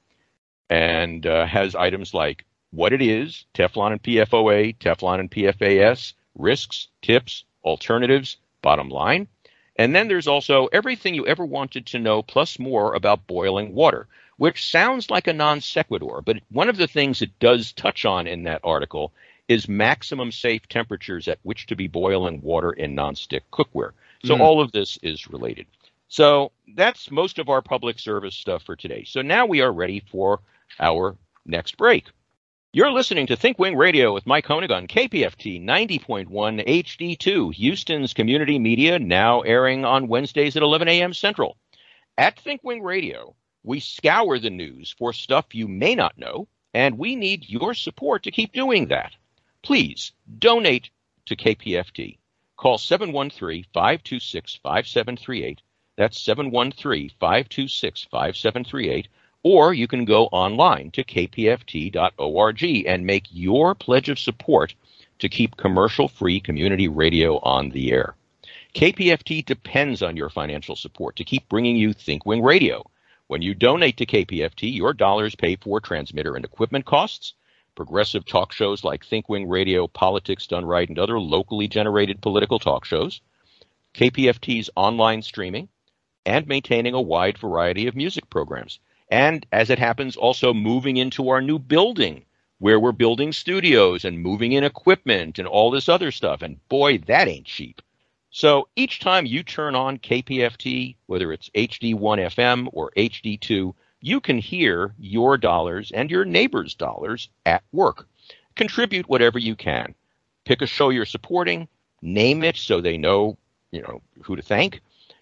and uh, has items like what it is, Teflon and P F O A, Teflon and P F A S, risks, tips, alternatives, bottom line. And then there's also everything you ever wanted to know plus more about boiling water, which sounds like a non sequitur, but one of the things it does touch on in that article is maximum safe temperatures at which to be boiling water in nonstick cookware. So mm. all of this is related. So that's most of our public service stuff for today. So now we are ready for our next break. You're listening to Think Wing Radio with Mike Honig on K P F T ninety point one H D two, Houston's community media, now airing on Wednesdays at eleven a.m. Central. At Think Wing Radio, we scour the news for stuff you may not know, and we need your support to keep doing that. Please donate to K P F T. Call seven one three, five two six, five seven three eight. That's seven one three, five two six, five seven three eight. Or you can go online to k p f t dot org and make your pledge of support to keep commercial-free community radio on the air. K P F T depends on your financial support to keep bringing you ThinkWing Radio. When you donate to K P F T, your dollars pay for transmitter and equipment costs, progressive talk shows like ThinkWing Radio, Politics Done Right, and other locally generated political talk shows, K P F T's online streaming, and maintaining a wide variety of music programs. And as it happens, also moving into our new building where we're building studios and moving in equipment and all this other stuff. And boy, that ain't cheap. So each time you turn on K P F T, whether it's H D one F M or H D two, you can hear your dollars and your neighbor's dollars at work. Contribute whatever you can. Pick a show you're supporting, name it so they know, you know, who to thank.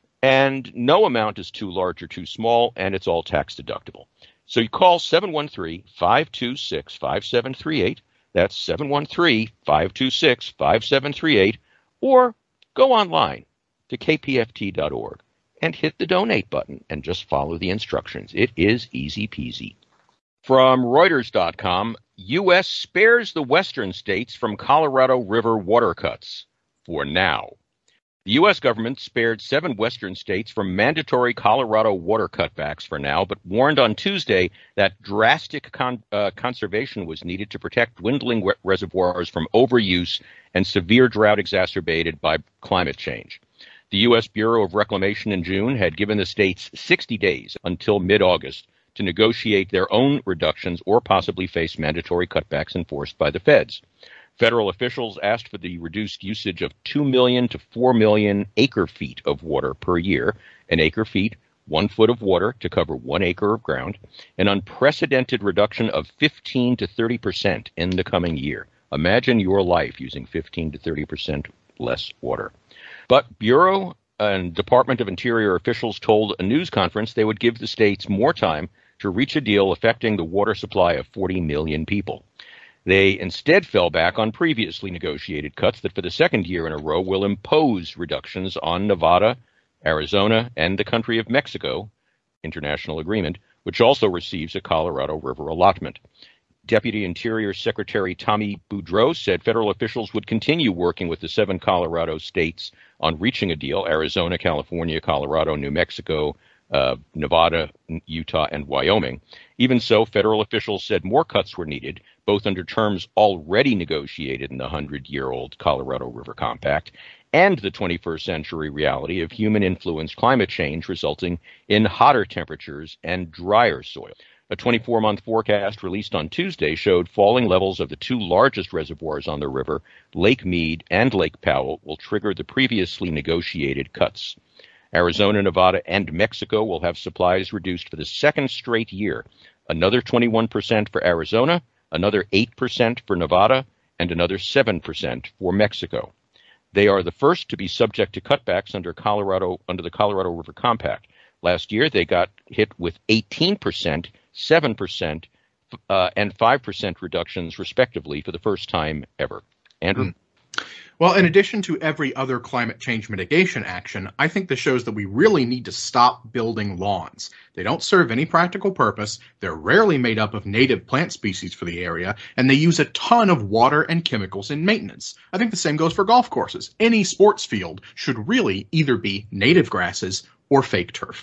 And no amount is too large or too small, and it's all tax deductible. So you call seven one three, five two six, five seven three eight. That's seven one three, five two six, five seven three eight. Or go online to k p f t dot org and hit the donate button and just follow the instructions. It is easy peasy. From Reuters dot com, U S spares the western states from Colorado River water cuts for now. The U S government spared seven western states from mandatory Colorado water cutbacks for now, but warned on Tuesday that drastic con- uh, conservation was needed to protect dwindling wet reservoirs from overuse and severe drought exacerbated by climate change. The U S Bureau of Reclamation in June had given the states sixty days until mid-August to negotiate their own reductions or possibly face mandatory cutbacks enforced by the feds. Federal officials asked for the reduced usage of two million to four million acre-feet of water per year. An acre-feet, one foot of water to cover one acre of ground, an unprecedented reduction of fifteen to thirty percent in the coming year. Imagine your life using fifteen to thirty percent less water. But Bureau and Department of Interior officials told a news conference they would give the states more time to reach a deal affecting the water supply of forty million people. They instead fell back on previously negotiated cuts that for the second year in a row will impose reductions on Nevada, Arizona, and the country of Mexico, international agreement, which also receives a Colorado River allotment. Deputy Interior Secretary Tommy Boudreau said federal officials would continue working with the seven Colorado states on reaching a deal, Arizona, California, Colorado, New Mexico, uh, Nevada, Utah, and Wyoming. Even so, federal officials said more cuts were needed, both under terms already negotiated in the hundred-year-old Colorado River Compact and the twenty-first century reality of human-influenced climate change resulting in hotter temperatures and drier soil. A twenty-four month forecast released on Tuesday showed falling levels of the two largest reservoirs on the river, Lake Mead and Lake Powell, will trigger the previously negotiated cuts. Arizona, Nevada, and Mexico will have supplies reduced for the second straight year, another twenty-one percent for Arizona, another eight percent for Nevada, and another seven percent for Mexico. They are the first to be subject to cutbacks under Colorado under the Colorado River Compact. Last year, they got hit with eighteen percent, seven percent, uh, and five percent reductions, respectively, for the first time ever. Andrew? Mm. Well, in addition to every other climate change mitigation action, I think this shows that we really need to stop building lawns. They don't serve any practical purpose, they're rarely made up of native plant species for the area, and they use a ton of water and chemicals in maintenance. I think the same goes for golf courses. Any sports field should really either be native grasses or fake turf.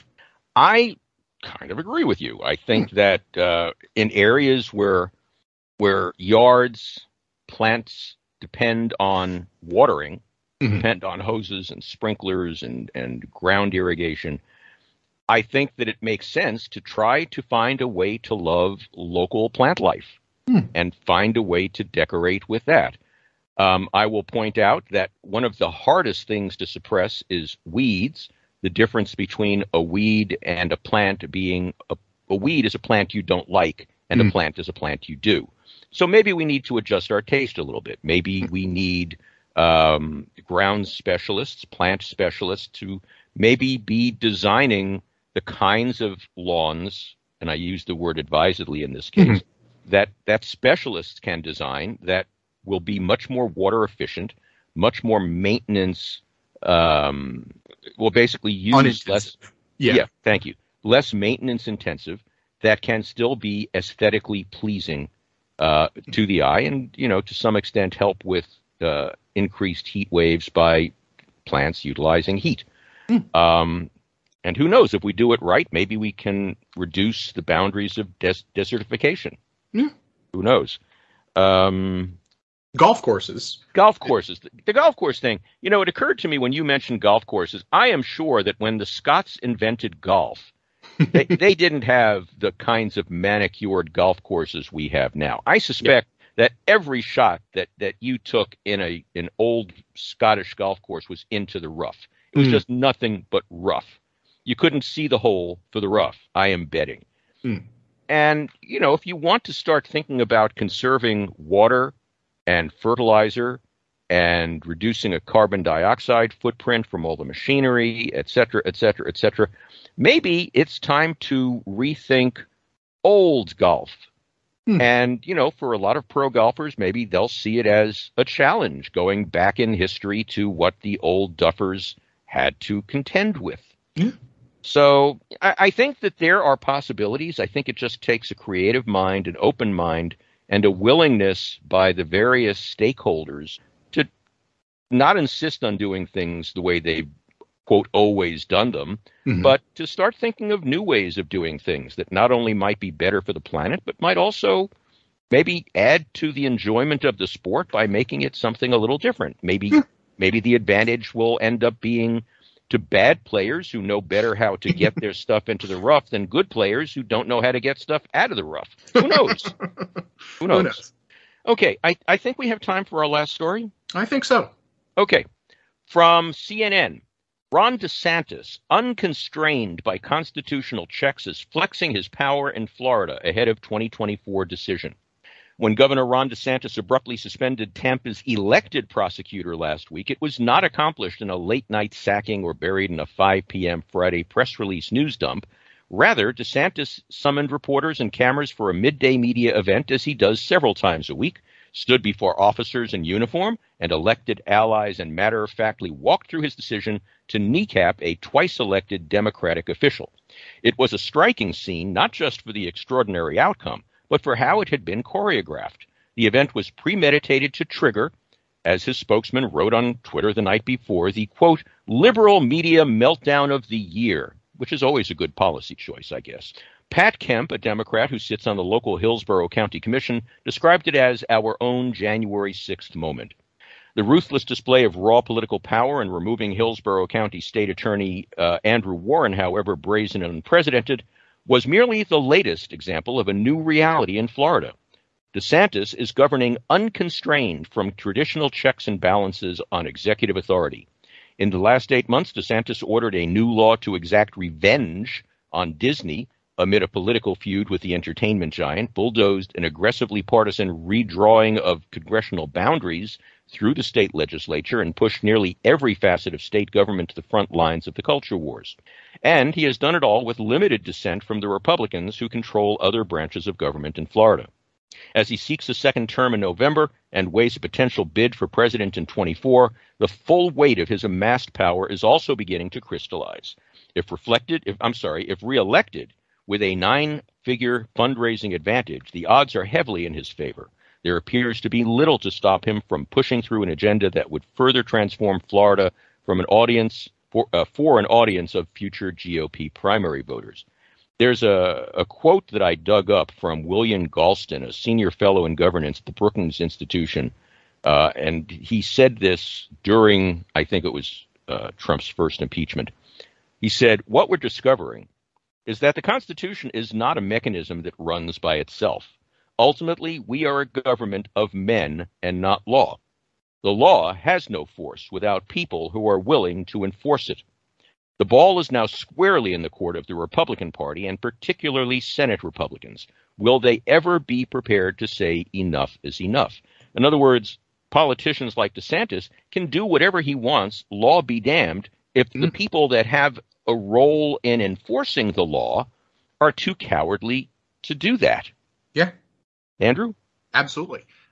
I kind of agree with you. I think hmm. that uh, in areas where where yards, plants depend on watering, mm-hmm. depend on hoses and sprinklers and, and ground irrigation, I think that it makes sense to try to find a way to love local plant life mm. and find a way to decorate with that. Um, I will point out that one of the hardest things to suppress is weeds. The difference between a weed and a plant being a, a weed is a plant you don't like and mm. a plant is a plant you do. So maybe we need to adjust our taste a little bit. Maybe we need um, ground specialists, plant specialists to maybe be designing the kinds of lawns, and I use the word advisedly in this case, mm-hmm. that, that specialists can design that will be much more water efficient, much more maintenance, um, well, basically use less. Yeah. yeah, thank you. Less maintenance intensive that can still be aesthetically pleasing uh, to the eye and, you know, to some extent help with uh, increased heat waves by plants utilizing heat. Mm. Um, and who knows, if we do it right, maybe we can reduce the boundaries of des- desertification. Yeah. Who knows? Um, golf courses. Golf courses. The, the golf course thing, you know, it occurred to me when you mentioned golf courses, I am sure that when the Scots invented golf, they, they didn't have the kinds of manicured golf courses we have now. I suspect yeah. that every shot that, that you took in a an old Scottish golf course was into the rough. It was mm. just nothing but rough. You couldn't see the hole for the rough, I am betting. Mm. And, you know, if you want to start thinking about conserving water and fertilizer and reducing a carbon dioxide footprint from all the machinery, et cetera, et cetera, et cetera, maybe it's time to rethink old golf. Hmm. And, you know, for a lot of pro golfers, maybe they'll see it as a challenge going back in history to what the old duffers had to contend with. Hmm. So I, I think that there are possibilities. I think it just takes a creative mind, an open mind, and a willingness by the various stakeholders to not insist on doing things the way they've, quote, always done them, mm-hmm. but to start thinking of new ways of doing things that not only might be better for the planet, but might also maybe add to the enjoyment of the sport by making it something a little different. Maybe, mm. maybe the advantage will end up being to bad players who know better how to get their stuff into the rough than good players who don't know how to get stuff out of the rough. Who knows? Who knows? Who knows? Okay, I, I think we have time for our last story. I think so. Okay. From C N N, Ron DeSantis, unconstrained by constitutional checks, is flexing his power in Florida ahead of twenty twenty-four decision. When Governor Ron DeSantis abruptly suspended Tampa's elected prosecutor last week, it was not accomplished in a late-night sacking or buried in a five p.m. Friday press release news dump. Rather, DeSantis summoned reporters and cameras for a midday media event, as he does several times a week, stood before officers in uniform, and elected allies and matter-of-factly walked through his decision to kneecap a twice-elected Democratic official. It was a striking scene, not just for the extraordinary outcome, but for how it had been choreographed. The event was premeditated to trigger, as his spokesman wrote on Twitter the night before, the, quote, liberal media meltdown of the year, which is always a good policy choice, I guess. Pat Kemp, a Democrat who sits on the local Hillsborough County Commission, described it as our own January sixth moment. The ruthless display of raw political power in removing Hillsborough County State Attorney uh, Andrew Warren, however brazen and unprecedented, was merely the latest example of a new reality in Florida. DeSantis is governing unconstrained from traditional checks and balances on executive authority. In the last eight months, DeSantis ordered a new law to exact revenge on Disney amid a political feud with the entertainment giant, bulldozed an aggressively partisan redrawing of congressional boundaries through the state legislature, and pushed nearly every facet of state government to the front lines of the culture wars. And he has done it all with limited dissent from the Republicans who control other branches of government in Florida. As he seeks a second term in November and weighs a potential bid for president in twenty-four, the full weight of his amassed power is also beginning to crystallize. If reflected, if I'm sorry, if reelected with a nine-figure fundraising advantage, the odds are heavily in his favor. There appears to be little to stop him from pushing through an agenda that would further transform Florida from an audience for, uh, for an audience of future G O P primary voters. There's a, a quote that I dug up from William Galston, a senior fellow in governance at the Brookings Institution, uh, and he said this during, I think it was uh, Trump's first impeachment. He said, "What we're discovering is that the Constitution is not a mechanism that runs by itself. Ultimately, we are a government of men and not law. The law has no force without people who are willing to enforce it. The ball is now squarely in the court of the Republican Party, and particularly Senate Republicans. Will they ever be prepared to say enough is enough?" In other words, politicians like DeSantis can do whatever he wants, law be damned, if mm. the people that have a role in enforcing the law are too cowardly to do that. Yeah. Andrew? Absolutely.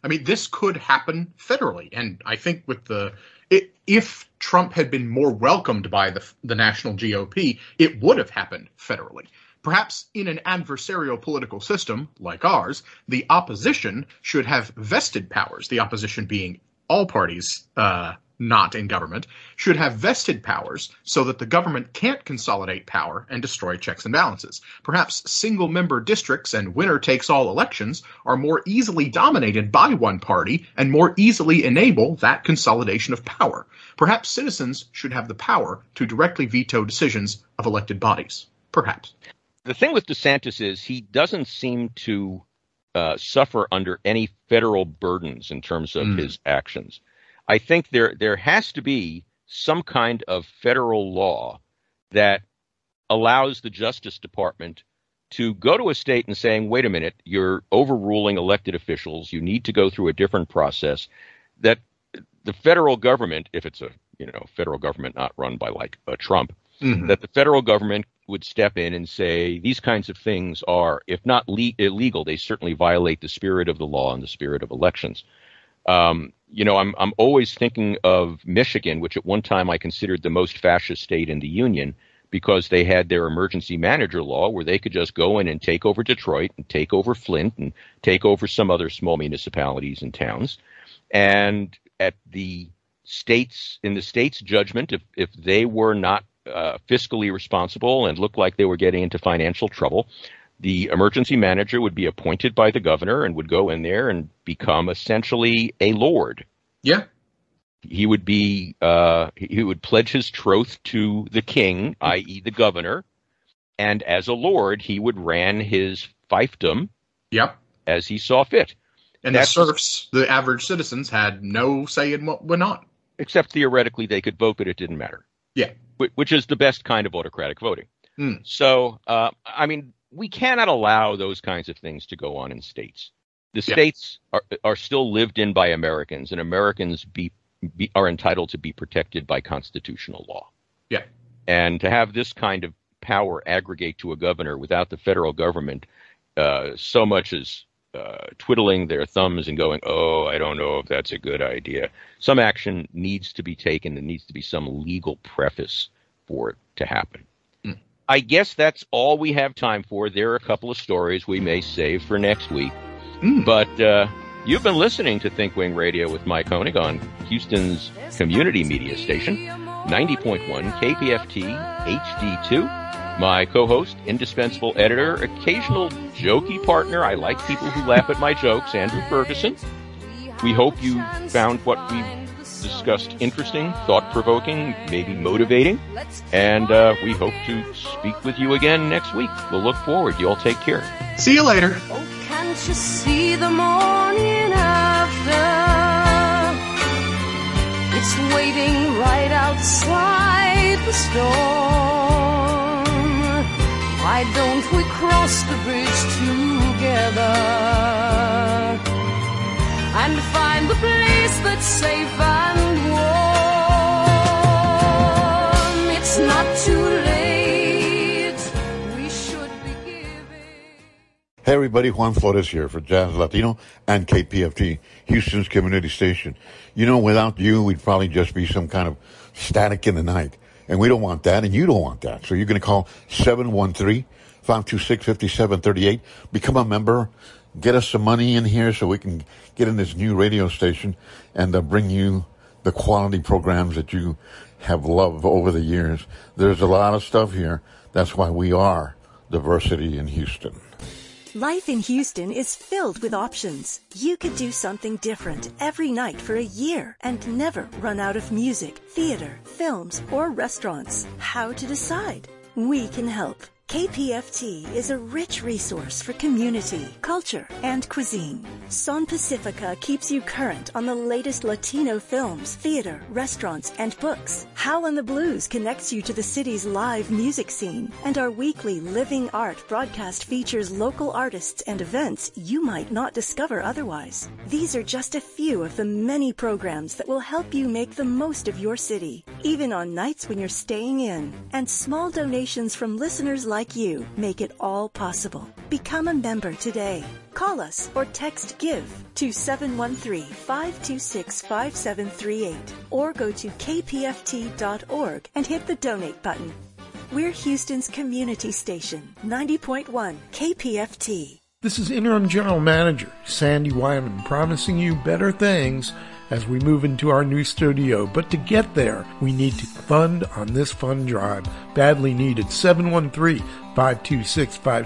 I mean, this could happen federally. And I think with the it, if Trump had been more welcomed by the, the national G O P, it would have happened federally. Perhaps in an adversarial political system like ours, the opposition should have vested powers, the opposition being all parties uh, not in government, should have vested powers so that the government can't consolidate power and destroy checks and balances. Perhaps single-member districts and winner-takes-all elections are more easily dominated by one party and more easily enable that consolidation of power. Perhaps citizens should have the power to directly veto decisions of elected bodies. Perhaps. The thing with DeSantis is he doesn't seem to uh, suffer under any federal burdens in terms of mm. his actions. I think there there has to be some kind of federal law that allows the Justice Department to go to a state and saying, wait a minute, you're overruling elected officials. You need to go through a different process. That the federal government, if it's a you know federal government not run by like a Trump, mm-hmm. that the federal government would step in and say these kinds of things are, if not le- illegal, they certainly violate the spirit of the law and the spirit of elections. Um, you know, I'm I'm always thinking of Michigan, which at one time I considered the most fascist state in the Union, because they had their emergency manager law where they could just go in and take over Detroit and take over Flint and take over some other small municipalities and towns. And at the states, in the state's judgment, if if they were not uh, fiscally responsible and looked like they were getting into financial trouble, the emergency manager would be appointed by the governor and would go in there and become essentially a lord. Yeah. He would be, uh, he would pledge his troth to the king, that is the governor. And as a lord, he would ran his fiefdom yep. as he saw fit. And That's, the serfs, the average citizens, had no say in what went on. Except theoretically they could vote, but it didn't matter. Yeah. Which is the best kind of autocratic voting. Mm. So, uh, I mean, we cannot allow those kinds of things to go on in states. The yeah. states are are still lived in by Americans, and Americans be, be are entitled to be protected by constitutional law. Yeah. And to have this kind of power aggregate to a governor without the federal government uh, so much as uh, twiddling their thumbs and going, oh, I don't know if that's a good idea. Some action needs to be taken. There needs to be some legal preface for it to happen. Mm. I guess that's all we have time for. There are a couple of stories we may save for next week. Mm. But uh, you've been listening to ThinkWing Radio with Mike Koenig on Houston's community media station, ninety point one K P F T H D two. My co-host, indispensable editor, occasional jokey partner, I like people who laugh at my jokes, Andrew Ferguson. We hope you found what we discussed interesting, thought-provoking, maybe motivating, and uh, we hope to speak with you again next week. We'll look forward. You all take care. See you later. Oh, can't you see the morning after? It's waiting right outside the storm. Why don't we cross the bridge together and find the place that's safe and warm? It's not too late. We should be giving. Hey everybody, Juan Flores here for Jazz Latino and K P F T, Houston's community station. You know, without you, we'd probably just be some kind of static in the night. And we don't want that, and you don't want that. So you're going to call seven one three, five two six, five seven three eight. Become a member. Get us some money in here so we can get in this new radio station and uh, bring you the quality programs that you have loved over the years. There's a lot of stuff here. That's why we are Diversity in Houston. Life in Houston is filled with options. You could do something different every night for a year and never run out of music, theater, films, or restaurants. How to decide? We can help. K P F T is a rich resource for community, culture, and cuisine. Son Pacifica keeps you current on the latest Latino films, theater, restaurants, and books. Howl and the Blues connects you to the city's live music scene, and our weekly Living Art broadcast features local artists and events you might not discover otherwise. These are just a few of the many programs that will help you make the most of your city, even on nights when you're staying in. And small donations from listeners like like you make it all possible. Become a member today. Call us or text GIVE to seven one three, five two six, five seven three eight or go to k p f t dot org and hit the donate button. We're Houston's community station, ninety point one K P F T. This is Interim General Manager Sandy Wyman promising you better things as we move into our new studio. But to get there, we need to fund on this fund drive. Badly needed. seven one three, five two six, five